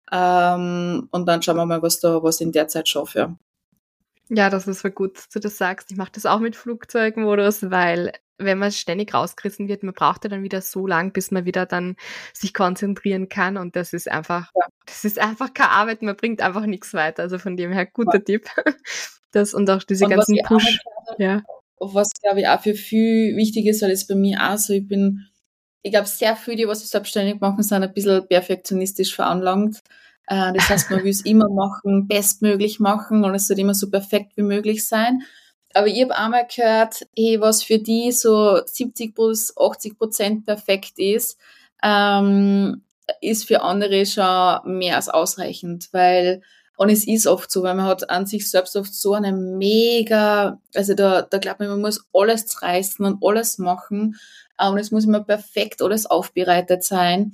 ähm, und dann schauen wir mal, was da, was ich in der Zeit schaffe. Ja, das ist voll gut, dass du das sagst. Ich mache das auch mit Flugzeugmodus, weil wenn man ständig rausgerissen wird, man braucht ja dann wieder so lang, bis man wieder dann sich konzentrieren kann und das ist einfach, Ja. das ist einfach keine Arbeit, man bringt einfach nichts weiter. Also von dem her guter Tipp. Das und auch diese Und was ganzen ich auch Push. noch Ja. was glaube ich auch für viel wichtig ist, weil das bei mir auch so, ich bin, ich glaube, sehr viele, die was sich selbstständig machen, sind ein bisschen perfektionistisch veranlagt. Äh, das heißt, man will es immer machen, bestmöglich machen und es soll immer so perfekt wie möglich sein. Aber ich habe einmal gehört, hey, was für die so siebzig bis achtzig Prozent perfekt ist, ähm, ist für andere schon mehr als ausreichend, weil, und es ist oft so, weil man hat an sich selbst oft so eine mega, also da, da glaubt man, man muss alles reißen und alles machen, und es muss immer perfekt alles aufbereitet sein.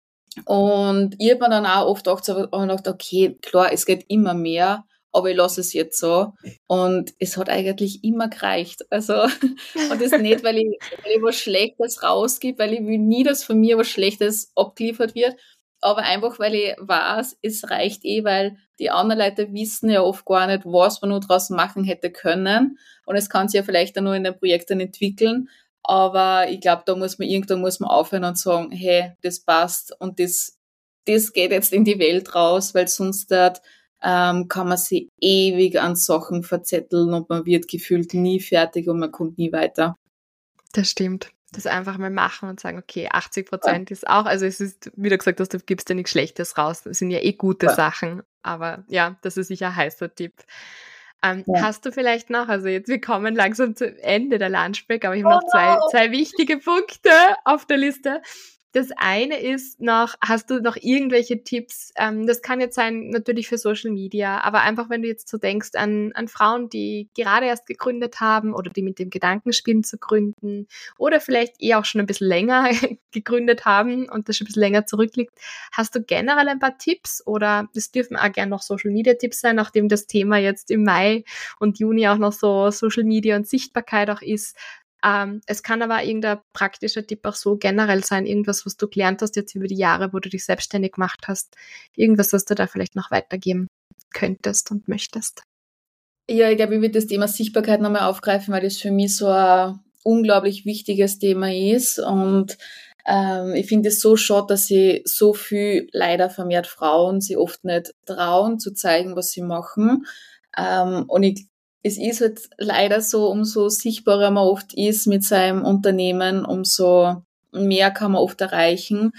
Und ich habe mir dann auch oft auch gedacht, okay, klar, es geht immer mehr, aber ich lasse es jetzt so. Und es hat eigentlich immer gereicht. Also, und das nicht, weil ich, weil ich was Schlechtes rausgebe, weil ich will nie, dass von mir was Schlechtes abgeliefert wird, aber einfach, weil ich weiß, es reicht eh, weil die anderen Leute wissen ja oft gar nicht, was man nur draus machen hätte können. Und es kann sich ja vielleicht dann nur in den Projekten entwickeln. Aber ich glaube, da muss man irgendwann muss man aufhören und sagen, hey, das passt und das, das geht jetzt in die Welt raus, weil sonst dort, ähm, kann man sich ewig an Sachen verzetteln und man wird gefühlt nie fertig und man kommt nie weiter. Das stimmt. Das einfach mal machen und sagen, okay, achtzig Prozent ja. ist auch, also es ist, wie du gesagt hast, du gibst ja nichts Schlechtes raus. Das sind ja eh gute ja. Sachen. Aber ja, das ist sicher ein heißer Tipp. Ähm, ja. Hast du vielleicht noch, also jetzt, wir kommen langsam zum Ende der Lunchbreak, aber ich habe oh noch zwei, no. zwei wichtige Punkte auf der Liste. Das eine ist noch, hast du noch irgendwelche Tipps? Ähm, das kann jetzt sein, natürlich für Social Media, aber einfach, wenn du jetzt so denkst an, an Frauen, die gerade erst gegründet haben oder die mit dem Gedanken spielen zu gründen oder vielleicht eh auch schon ein bisschen länger gegründet haben und das schon ein bisschen länger zurückliegt. Hast du generell ein paar Tipps oder es dürfen auch gerne noch Social Media Tipps sein, nachdem das Thema jetzt im Mai und Juni auch noch so Social Media und Sichtbarkeit auch ist. Ähm, es kann aber irgendein praktischer Tipp auch so generell sein, irgendwas, was du gelernt hast jetzt über die Jahre, wo du dich selbstständig gemacht hast, irgendwas, was du da vielleicht noch weitergeben könntest und möchtest. Ja, ich glaube, ich würde das Thema Sichtbarkeit nochmal aufgreifen, weil das für mich so ein unglaublich wichtiges Thema ist und ähm, ich finde es so schade, dass sie so viel, leider vermehrt Frauen, sie oft nicht trauen zu zeigen, was sie machen ähm, und ich Es ist halt leider so, umso sichtbarer man oft ist mit seinem Unternehmen, umso mehr kann man oft erreichen.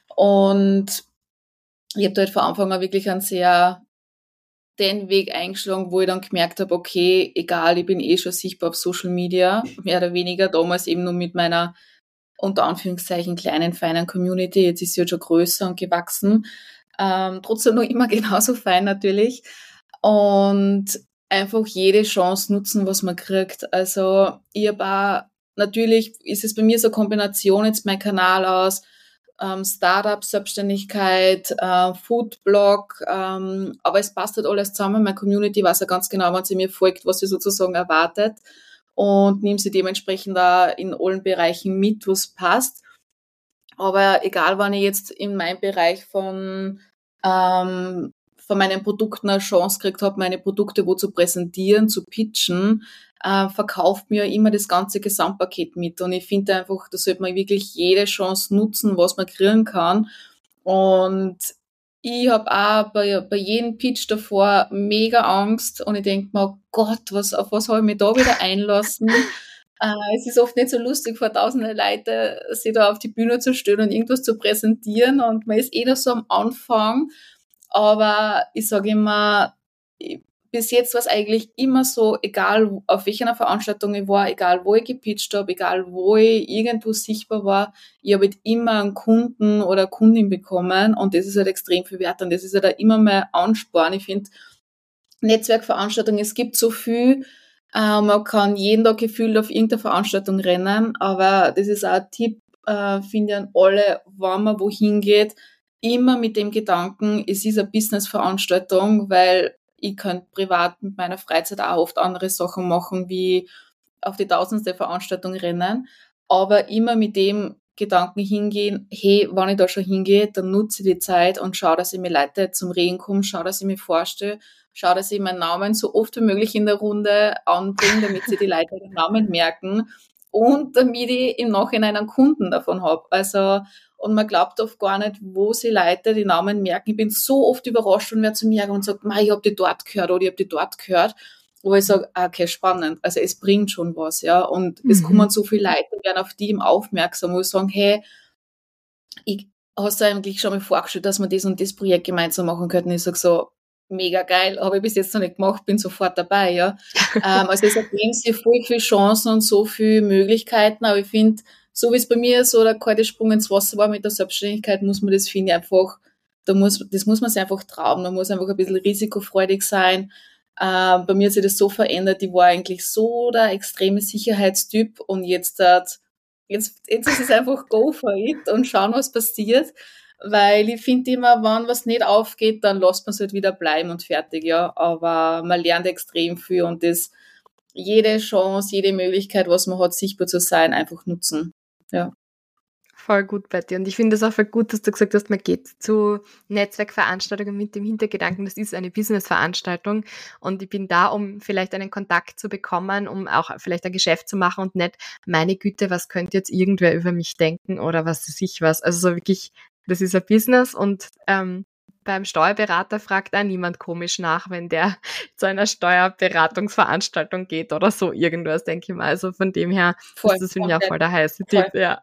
Und ich habe da halt von Anfang an wirklich einen sehr den Weg eingeschlagen, wo ich dann gemerkt habe, okay, egal, ich bin eh schon sichtbar auf Social Media, mehr oder weniger, damals eben nur mit meiner unter Anführungszeichen kleinen, feinen Community, jetzt ist sie halt schon größer und gewachsen, ähm, trotzdem noch immer genauso fein natürlich. Und einfach jede Chance nutzen, was man kriegt. Also ich habe auch, natürlich ist es bei mir so eine Kombination jetzt mein Kanal aus ähm, Startup, Selbstständigkeit, äh, Foodblog, ähm, aber es passt halt alles zusammen. Meine Community weiß ja ganz genau, wenn sie mir folgt, was sie sozusagen erwartet und nehme sie dementsprechend da in allen Bereichen mit, was passt. Aber egal, wann ich jetzt in meinem Bereich von ähm, von meinen Produkten eine Chance gekriegt habe, meine Produkte wo zu präsentieren, zu pitchen, äh, verkauft mir immer das ganze Gesamtpaket mit. Und ich finde einfach, da sollte man wirklich jede Chance nutzen, was man kriegen kann. Und ich habe auch bei, bei jedem Pitch davor mega Angst und ich denke mir, oh Gott, was, auf was habe ich mich da wieder einlassen? äh, es ist oft nicht so lustig, vor tausenden Leuten sich da auf die Bühne zu stellen und irgendwas zu präsentieren und man ist eh noch so am Anfang. Aber ich sage immer, bis jetzt war es eigentlich immer so, egal auf welcher Veranstaltung ich war, egal wo ich gepitcht habe, egal wo ich irgendwo sichtbar war, ich habe halt immer einen Kunden oder Kundin bekommen und das ist halt extrem viel wert und das ist halt auch immer mein Ansporn. Ich finde, Netzwerkveranstaltungen, es gibt so viel, äh, man kann jeden Tag gefühlt auf irgendeine Veranstaltung rennen, aber das ist auch ein Tipp, äh, finde ich an alle, wenn man wohin geht, immer mit dem Gedanken, es ist eine Business-Veranstaltung, weil ich könnte privat mit meiner Freizeit auch oft andere Sachen machen, wie auf die tausendste Veranstaltung rennen, aber immer mit dem Gedanken hingehen, hey, wenn ich da schon hingehe, dann nutze ich die Zeit und schaue, dass ich mir Leute zum Reden komme, schaue, dass ich mich vorstelle, schaue, dass ich meinen Namen so oft wie möglich in der Runde anbringe, damit sie die Leute den Namen merken und damit ich im Nachhinein einen Kunden davon habe. Also, und man glaubt oft gar nicht, wo sie Leute die Namen merken. Ich bin so oft überrascht, wenn wer zu mir und sagt, ich habe die dort gehört oder ich habe die dort gehört. Wo ich sage, okay, spannend. Also es bringt schon was, ja. Und mhm. es kommen so viele Leute, werden auf die aufmerksam, wo ich sagen, hey, ich hast du eigentlich schon mal vorgestellt, dass wir das und das Projekt gemeinsam machen könnten. Ich sage so, mega geil, habe ich bis jetzt noch nicht gemacht, bin sofort dabei, ja. ähm, also es ergeben sich voll viele Chancen und so viele Möglichkeiten, aber ich finde, so wie es bei mir so der kalte Sprung ins Wasser war mit der Selbstständigkeit, muss man das, finde ich, einfach, da muss, das muss man sich einfach trauen. Man muss einfach ein bisschen risikofreudig sein. Äh, bei mir hat sich das so verändert, ich war eigentlich so der extreme Sicherheitstyp und jetzt, äh, jetzt, jetzt ist es einfach go for it und schauen, was passiert. Weil ich finde immer, wenn was nicht aufgeht, dann lässt man es halt wieder bleiben und fertig, ja. Aber man lernt extrem viel und das, jede Chance, jede Möglichkeit, was man hat, sichtbar zu sein, einfach nutzen. Ja. Voll gut bei dir. Und ich finde es auch voll gut, dass du gesagt hast, man geht zu Netzwerkveranstaltungen mit dem Hintergedanken, das ist eine Businessveranstaltung und ich bin da, um vielleicht einen Kontakt zu bekommen, um auch vielleicht ein Geschäft zu machen und nicht, meine Güte, was könnte jetzt irgendwer über mich denken oder was weiß ich was. Also so wirklich, das ist ein Business und ähm, beim Steuerberater fragt auch niemand komisch nach, wenn der zu einer Steuerberatungsveranstaltung geht oder so irgendwas, denke ich mal. Also von dem her Voll, ist das für mich auch voll der heiße voll. Tipp, ja.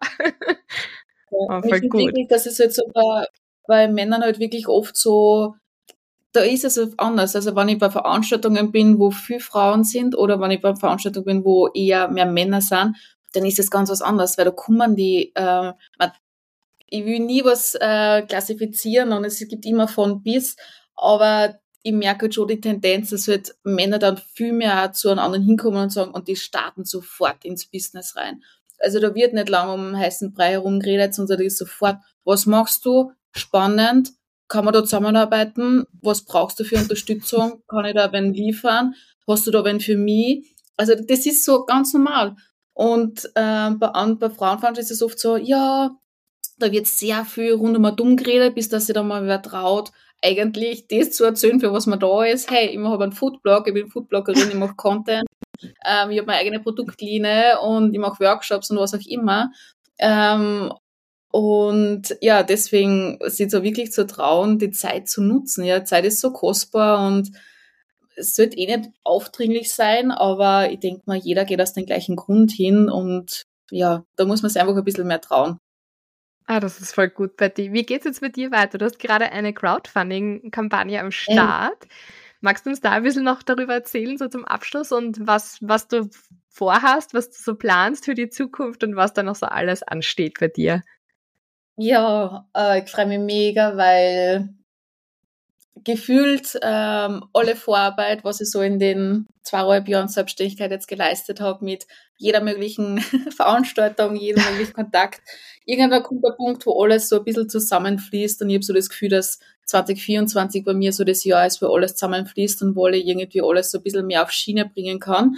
Ja. Oh, Und ich voll finde gut. wirklich, dass es halt so bei, bei Männern halt wirklich oft so, da ist es halt anders. Also wenn ich bei Veranstaltungen bin, wo viel Frauen sind oder wenn ich bei Veranstaltungen bin, wo eher mehr Männer sind, dann ist es ganz was anderes, weil da kommen die, äh, man, ich will nie was äh, klassifizieren und es gibt immer von bis, aber ich merke halt schon die Tendenz, dass halt Männer dann viel mehr zu einem anderen hinkommen und sagen, und die starten sofort ins Business rein. Also da wird nicht lange um den heißen Brei herumgeredet, sondern da ist sofort, was machst du? Spannend. Kann man da zusammenarbeiten? Was brauchst du für Unterstützung? Kann ich da wen liefern? Hast du da wen für mich? Also das ist so ganz normal. Und äh, bei, bei Frauenveranstaltungen ist es oft so, ja, da wird sehr viel rund um dumm geredet, bis dass sich da mal wer traut, eigentlich das zu erzählen, für was man da ist. Hey, ich habe einen Foodblog, ich bin Foodbloggerin, ich mache Content, ähm, ich habe meine eigene Produktlinie und ich mache Workshops und was auch immer. Ähm, und ja, deswegen sich so wirklich zu trauen, die Zeit zu nutzen. Ja, Zeit ist so kostbar und es sollte eh nicht aufdringlich sein, aber ich denke mal, jeder geht aus dem gleichen Grund hin und ja, da muss man sich einfach ein bisschen mehr trauen. Ah, das ist voll gut bei dir. Wie geht's jetzt mit dir weiter? Du hast gerade eine Crowdfunding-Kampagne am Ähm, Start. Magst du uns da ein bisschen noch darüber erzählen, so zum Abschluss und was, was du vorhast, was du so planst für die Zukunft und was da noch so alles ansteht bei dir? Ja, äh, ich freue mich mega, weil gefühlt ähm, alle Vorarbeit, was ich so in den zweieinhalb Jahren Selbstständigkeit jetzt geleistet habe, mit jeder möglichen Veranstaltung, jedem möglichen Kontakt. Irgendwann kommt der Punkt, wo alles so ein bisschen zusammenfließt und ich habe so das Gefühl, dass zwanzig vierundzwanzig bei mir so das Jahr ist, wo alles zusammenfließt und wo ich irgendwie alles so ein bisschen mehr auf Schiene bringen kann.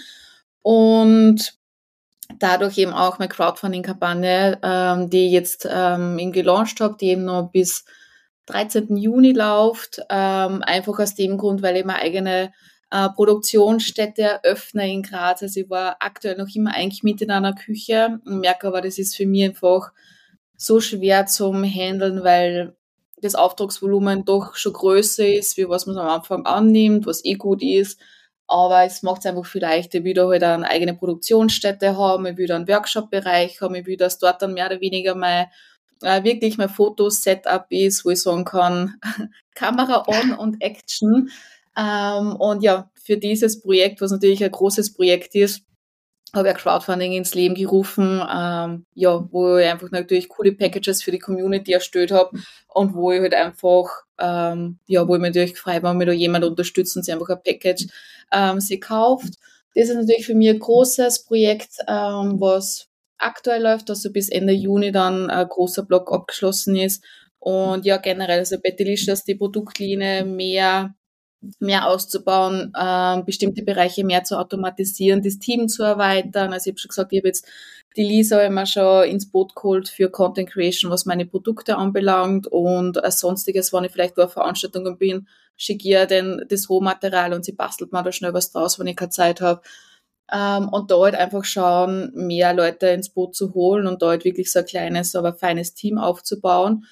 Und dadurch eben auch meine Crowdfunding-Kampagne, ähm, die ich jetzt ähm, eben gelauncht habe, die eben noch bis dreizehnten Juni läuft, ähm, einfach aus dem Grund, weil ich meine eigene äh, Produktionsstätte eröffne in Graz. Also ich war aktuell noch immer eigentlich mit in einer Küche und merke aber, das ist für mich einfach so schwer zum Handeln, weil das Auftragsvolumen doch schon größer ist, wie was man am Anfang annimmt, was eh gut ist. Aber es macht es einfach viel leichter. Ich will da halt eine eigene Produktionsstätte haben, ich will da einen Workshop-Bereich haben, ich will, dass dort dann mehr oder weniger mein äh, wirklich mein Fotosetup ist, wo ich sagen kann, Kamera on und Action. Ähm, und ja, für dieses Projekt, was natürlich ein großes Projekt ist, habe ich ein Crowdfunding ins Leben gerufen, ähm, ja, wo ich einfach natürlich coole Packages für die Community erstellt habe und wo ich halt einfach, ähm, ja, wo ich mich natürlich gefreut habe, wenn mir da jemand unterstützt und sie einfach ein Package ähm, sie kauft. Das ist natürlich für mich ein großes Projekt, ähm, was aktuell läuft, also bis Ende Juni dann ein großer Block abgeschlossen ist. Und ja, generell, also Bettelicious, die Produktlinie mehr mehr auszubauen, ähm, bestimmte Bereiche mehr zu automatisieren, das Team zu erweitern. Also ich habe schon gesagt, ich habe jetzt die Lisa immer schon ins Boot geholt für Content Creation, was meine Produkte anbelangt und als sonstiges, wenn ich vielleicht auf Veranstaltungen bin, schicke ihr denn das Rohmaterial und sie bastelt mir da schnell was draus, wenn ich keine Zeit habe. Ähm, und da halt einfach schauen, mehr Leute ins Boot zu holen und da halt wirklich so ein kleines, aber feines Team aufzubauen.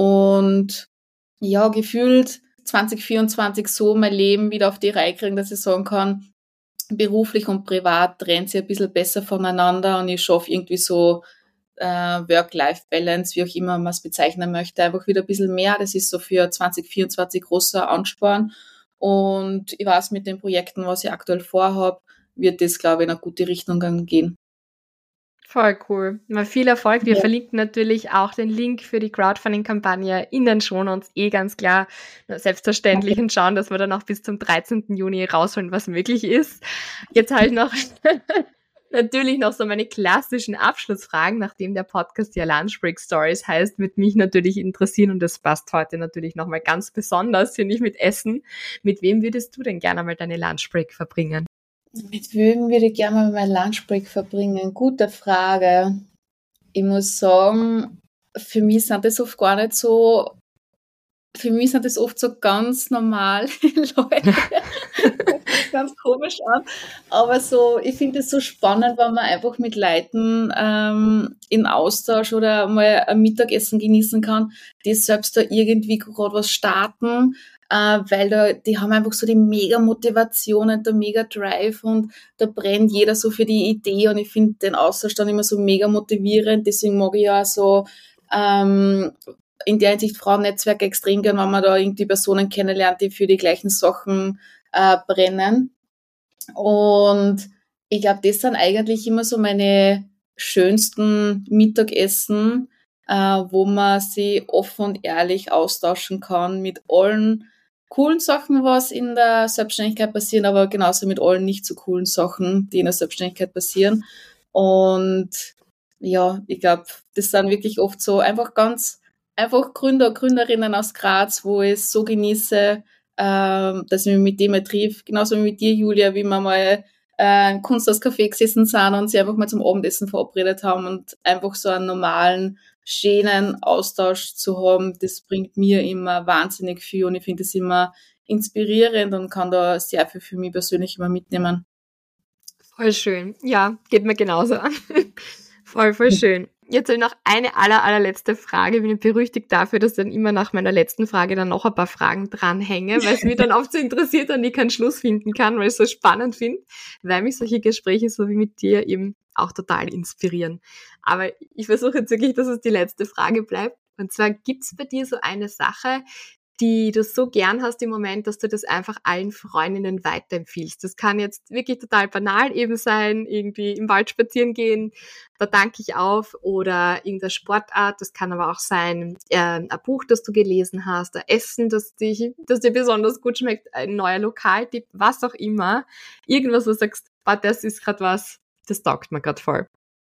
Und ja, gefühlt zwanzig vierundzwanzig so mein Leben wieder auf die Reihe kriegen, dass ich sagen kann, beruflich und privat trennt sich ein bisschen besser voneinander und ich schaffe irgendwie so äh, Work-Life-Balance, wie auch immer man es bezeichnen möchte, einfach wieder ein bisschen mehr. Das ist so für zwanzig vierundzwanzig großer Ansporn. Und ich weiß, mit den Projekten, was ich aktuell vorhabe, wird das, glaube ich, in eine gute Richtung gehen. Voll cool. Mal viel Erfolg. Wir Ja. verlinken natürlich auch den Link für die Crowdfunding-Kampagne in den Shownotes, eh ganz klar. Selbstverständlich Okay. und schauen, dass wir dann auch bis zum dreizehnten Juni rausholen, was möglich ist. Jetzt habe ich noch natürlich noch so meine klassischen Abschlussfragen, nachdem der Podcast ja Lunch Break Stories heißt, wird mich natürlich interessieren und das passt heute natürlich nochmal ganz besonders, hier nicht mit Essen. Mit wem würdest du denn gerne mal deine Lunch Break verbringen? Mit wem würde ich gerne mal meinen Lunchbreak verbringen? Gute Frage. Ich muss sagen, für mich sind das oft gar nicht so, für mich sind das oft so ganz normale Leute. Ganz komisch an. Aber so, ich finde es so spannend, wenn man einfach mit Leuten ähm, in Austausch oder mal ein Mittagessen genießen kann, die selbst da irgendwie gerade was starten, äh, weil da, die haben einfach so die mega Motivation und der mega Drive und da brennt jeder so für die Idee und ich finde den Austausch dann immer so mega motivierend, deswegen mag ich ja so ähm, in der Hinsicht Frauennetzwerke extrem gern, wenn man da irgendwie Personen kennenlernt, die für die gleichen Sachen äh, brennen. Und ich glaube, das sind eigentlich immer so meine schönsten Mittagessen, äh, wo man sich offen und ehrlich austauschen kann mit allen coolen Sachen, was in der Selbstständigkeit passieren, aber genauso mit allen nicht so coolen Sachen, die in der Selbstständigkeit passieren. Und ja, ich glaube, das sind wirklich oft so einfach ganz, einfach Gründer, Gründerinnen aus Graz, wo ich es so genieße, ähm, dass ich mich mit dem triff, genauso wie mit dir, Julia, wie wir mal äh, in Kunsthaus-Café gesessen sind und sie einfach mal zum Abendessen verabredet haben und einfach so einen normalen, schönen Austausch zu haben, das bringt mir immer wahnsinnig viel und ich finde es immer inspirierend und kann da sehr viel für mich persönlich immer mitnehmen. Voll schön. Ja, geht mir genauso an. Voll, voll schön. Jetzt habe ich noch eine aller, allerletzte Frage. Ich bin berüchtigt dafür, dass ich dann immer nach meiner letzten Frage dann noch ein paar Fragen dranhänge, weil es mich dann oft so interessiert und ich keinen Schluss finden kann, weil ich es so spannend finde, weil mich solche Gespräche so wie mit dir eben auch total inspirieren. Aber ich versuche jetzt wirklich, dass es die letzte Frage bleibt. Und zwar, gibt es bei dir so eine Sache, die du so gern hast im Moment, dass du das einfach allen Freundinnen weiterempfiehlst. Das kann jetzt wirklich total banal eben sein, irgendwie im Wald spazieren gehen, da tanke ich auf, oder irgendeine Sportart. Das kann aber auch sein, äh, ein Buch, das du gelesen hast, ein Essen, das, dich, das dir besonders gut schmeckt, ein neuer Lokaltipp, was auch immer. Irgendwas, wo du sagst, boah, das ist gerade was, das taugt mir gerade voll.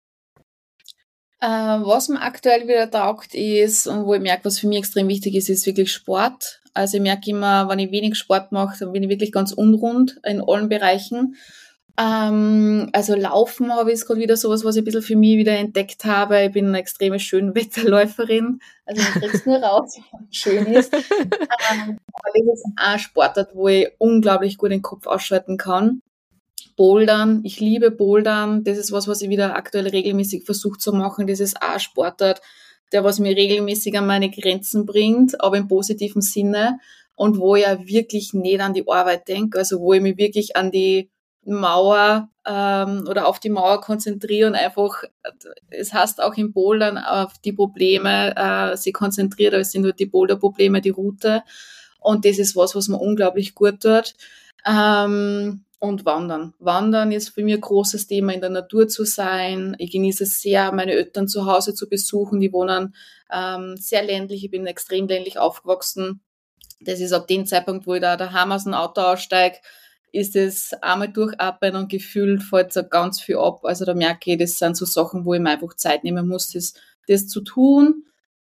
Äh, was mir aktuell wieder taugt ist und wo ich merke, was für mich extrem wichtig ist, ist wirklich Sport. Also ich merke immer, wenn ich wenig Sport mache, dann bin ich wirklich ganz unrund in allen Bereichen. Ähm, also Laufen habe ich jetzt gerade wieder sowas, was ich ein bisschen für mich wieder entdeckt habe. Ich bin eine extreme Schönwetterläuferin. Also man kriegt es nur raus, wenn es schön ist. Ähm, aber das ist auch ein Sportart, wo ich unglaublich gut den Kopf ausschalten kann. Bouldern, ich liebe Bouldern, das ist was, was ich wieder aktuell regelmäßig versuche zu machen, das ist auch ein Sportart, der was mir regelmäßig an meine Grenzen bringt, aber im positiven Sinne und wo ich ja wirklich nicht an die Arbeit denke, also wo ich mich wirklich an die Mauer ähm, oder auf die Mauer konzentriere und einfach, es heißt auch im Bouldern auf die Probleme äh, sich konzentriert, aber es sind nur die Boulder-Probleme, die Route und das ist was, was mir unglaublich gut tut. Ähm, Und Wandern. Wandern ist für mich ein großes Thema, in der Natur zu sein. Ich genieße es sehr, meine Eltern zu Hause zu besuchen. Die wohnen ähm, sehr ländlich. Ich bin extrem ländlich aufgewachsen. Das ist ab dem Zeitpunkt, wo ich da daheim aus dem Auto aussteige, ist es einmal durchatmen und gefühlt fällt so ganz viel ab. Also da merke ich, das sind so Sachen, wo ich mir einfach Zeit nehmen muss, das, das zu tun.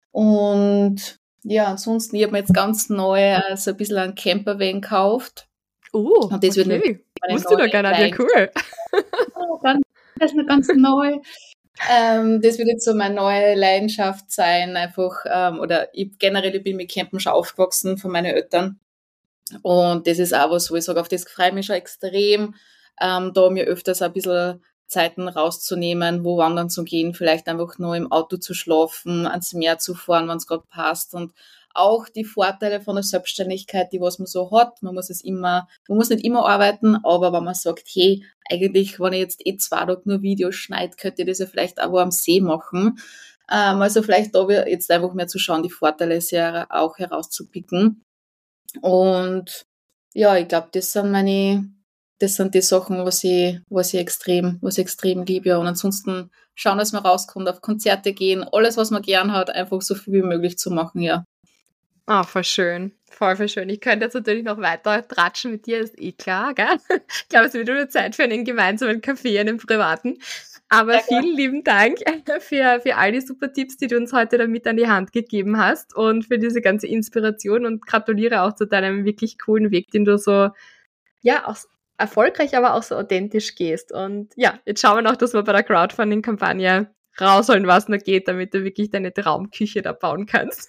Und ja, ansonsten, ich habe mir jetzt ganz neu also ein bisschen einen Campervan gekauft. Oh, Und das wird okay. Wusste ich doch gar nicht, ja cool. Ganz, das ist noch ganz neu. Ähm, das wird jetzt so meine neue Leidenschaft sein, einfach, ähm, oder ich generell ich bin mit Campen schon aufgewachsen von meinen Eltern. Und das ist auch was, wo ich sage, auf das freue ich mich schon extrem, ähm, da mir öfters ein bisschen Zeiten rauszunehmen, wo wandern zu gehen, vielleicht einfach nur im Auto zu schlafen, ans Meer zu fahren, wenn es gerade passt und auch die Vorteile von der Selbstständigkeit, die was man so hat. Man muss es immer, man muss nicht immer arbeiten, aber wenn man sagt, hey, eigentlich, wenn ich jetzt eh zwei Tage nur Videos schneide, könnte ich das ja vielleicht auch am See machen. Ähm, also vielleicht da jetzt einfach mehr zu schauen, die Vorteile sehr auch herauszupicken. Und ja, ich glaube, das sind meine, das sind die Sachen, was ich, was ich extrem, was ich extrem liebe. Ja. Und ansonsten schauen, dass man rauskommt, auf Konzerte gehen, alles, was man gern hat, einfach so viel wie möglich zu machen, ja. Ah, voll schön. Voll, voll schön. Ich könnte jetzt natürlich noch weiter tratschen mit dir, ist eh klar, gell? Ich glaube, es wird nur Zeit für einen gemeinsamen Kaffee, einen privaten. Aber ja, vielen lieben Dank für, für all die super Tipps, die du uns heute damit an die Hand gegeben hast und für diese ganze Inspiration und gratuliere auch zu deinem wirklich coolen Weg, den du so, ja, auch erfolgreich, aber auch so authentisch gehst. Und ja, jetzt schauen wir noch, dass wir bei der Crowdfunding-Kampagne rausholen, was noch geht, damit du wirklich deine Traumküche da bauen kannst.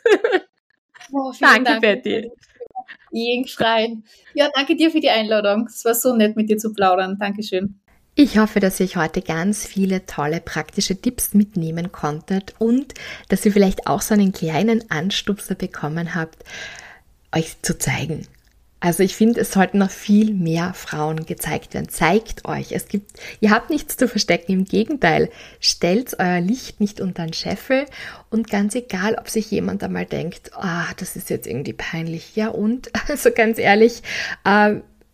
Oh, danke, Dank. Betty. Schreien. Ja, danke dir für die Einladung. Es war so nett, mit dir zu plaudern. Dankeschön. Ich hoffe, dass ihr euch heute ganz viele tolle praktische Tipps mitnehmen konntet und dass ihr vielleicht auch so einen kleinen Anstupser bekommen habt, euch zu zeigen. Also ich finde, es sollten noch viel mehr Frauen gezeigt werden. Zeigt euch. Es gibt, ihr habt nichts zu verstecken. Im Gegenteil, stellt euer Licht nicht unter den Scheffel und ganz egal, ob sich jemand einmal denkt, ah, das ist jetzt irgendwie peinlich. Ja und, also ganz ehrlich, äh,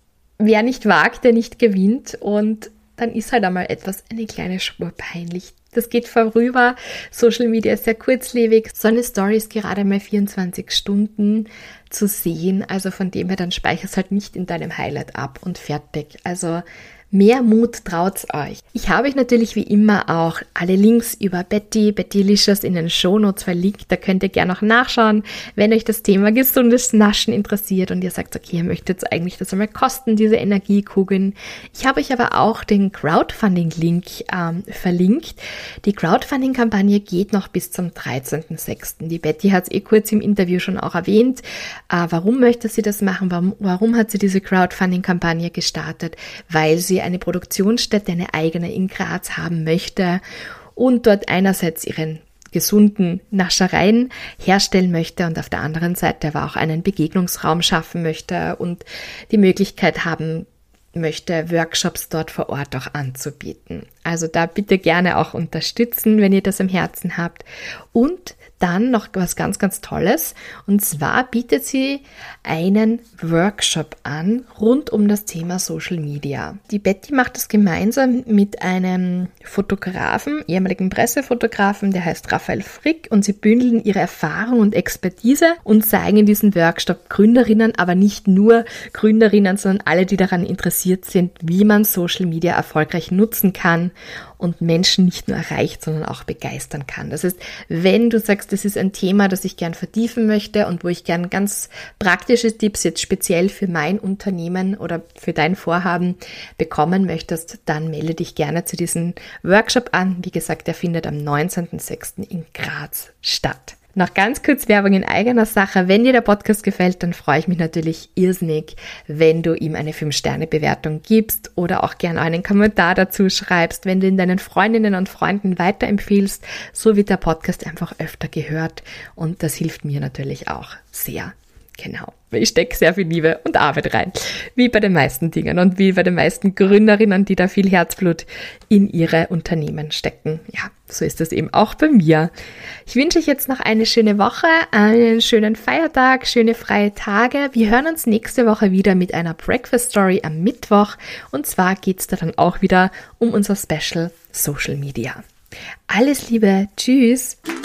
wer nicht wagt, der nicht gewinnt und dann ist halt einmal etwas, eine kleine Spur peinlich. Das geht vorüber. Social Media ist sehr kurzlebig. So eine Story ist gerade mal vierundzwanzig Stunden zu sehen. Also von dem her, dann speicherst halt nicht in deinem Highlight ab und fertig. Also mehr Mut, traut's euch. Ich habe euch natürlich wie immer auch alle Links über Betty, Bettylicious in den Shownotes verlinkt. Da könnt ihr gerne auch nachschauen, wenn euch das Thema gesundes Naschen interessiert und ihr sagt, okay, ihr möchtet eigentlich das einmal kosten, diese Energiekugeln. Ich habe euch aber auch den Crowdfunding-Link ähm, verlinkt. Die Crowdfunding-Kampagne geht noch bis zum dreizehnten sechsten Die Betty hat es eh kurz im Interview schon auch erwähnt. Äh, warum möchte sie das machen? Warum, warum hat sie diese Crowdfunding-Kampagne gestartet? Weil sie eine Produktionsstätte, eine eigene in Graz haben möchte und dort einerseits ihren gesunden Naschereien herstellen möchte und auf der anderen Seite aber auch einen Begegnungsraum schaffen möchte und die Möglichkeit haben möchte, Workshops dort vor Ort auch anzubieten. Also da bitte gerne auch unterstützen, wenn ihr das am Herzen habt. Und dann noch was ganz, ganz Tolles. Und zwar bietet sie einen Workshop an rund um das Thema Social Media. Die Betty macht das gemeinsam mit einem Fotografen, ehemaligen Pressefotografen, der heißt Raphael Frick, und sie bündeln ihre Erfahrung und Expertise und zeigen in diesem Workshop Gründerinnen, aber nicht nur Gründerinnen, sondern alle, die daran interessiert sind, wie man Social Media erfolgreich nutzen kann und Menschen nicht nur erreicht, sondern auch begeistern kann. Das heißt, wenn du sagst, das ist ein Thema, das ich gern vertiefen möchte und wo ich gern ganz praktische Tipps jetzt speziell für mein Unternehmen oder für dein Vorhaben bekommen möchtest, dann melde dich gerne zu diesem Workshop an. Wie gesagt, der findet am neunzehnten sechsten in Graz statt. Noch ganz kurz Werbung in eigener Sache. Wenn dir der Podcast gefällt, dann freue ich mich natürlich irrsinnig, wenn du ihm eine fünf Sterne Bewertung gibst oder auch gerne einen Kommentar dazu schreibst, wenn du ihn deinen Freundinnen und Freunden weiterempfiehlst. So wird der Podcast einfach öfter gehört und das hilft mir natürlich auch sehr. Genau. Ich stecke sehr viel Liebe und Arbeit rein, wie bei den meisten Dingen und wie bei den meisten Gründerinnen, die da viel Herzblut in ihre Unternehmen stecken. Ja, so ist es eben auch bei mir. Ich wünsche euch jetzt noch eine schöne Woche, einen schönen Feiertag, schöne freie Tage. Wir hören uns nächste Woche wieder mit einer Breakfast Story am Mittwoch und zwar geht es da dann auch wieder um unser Special Social Media. Alles Liebe, tschüss!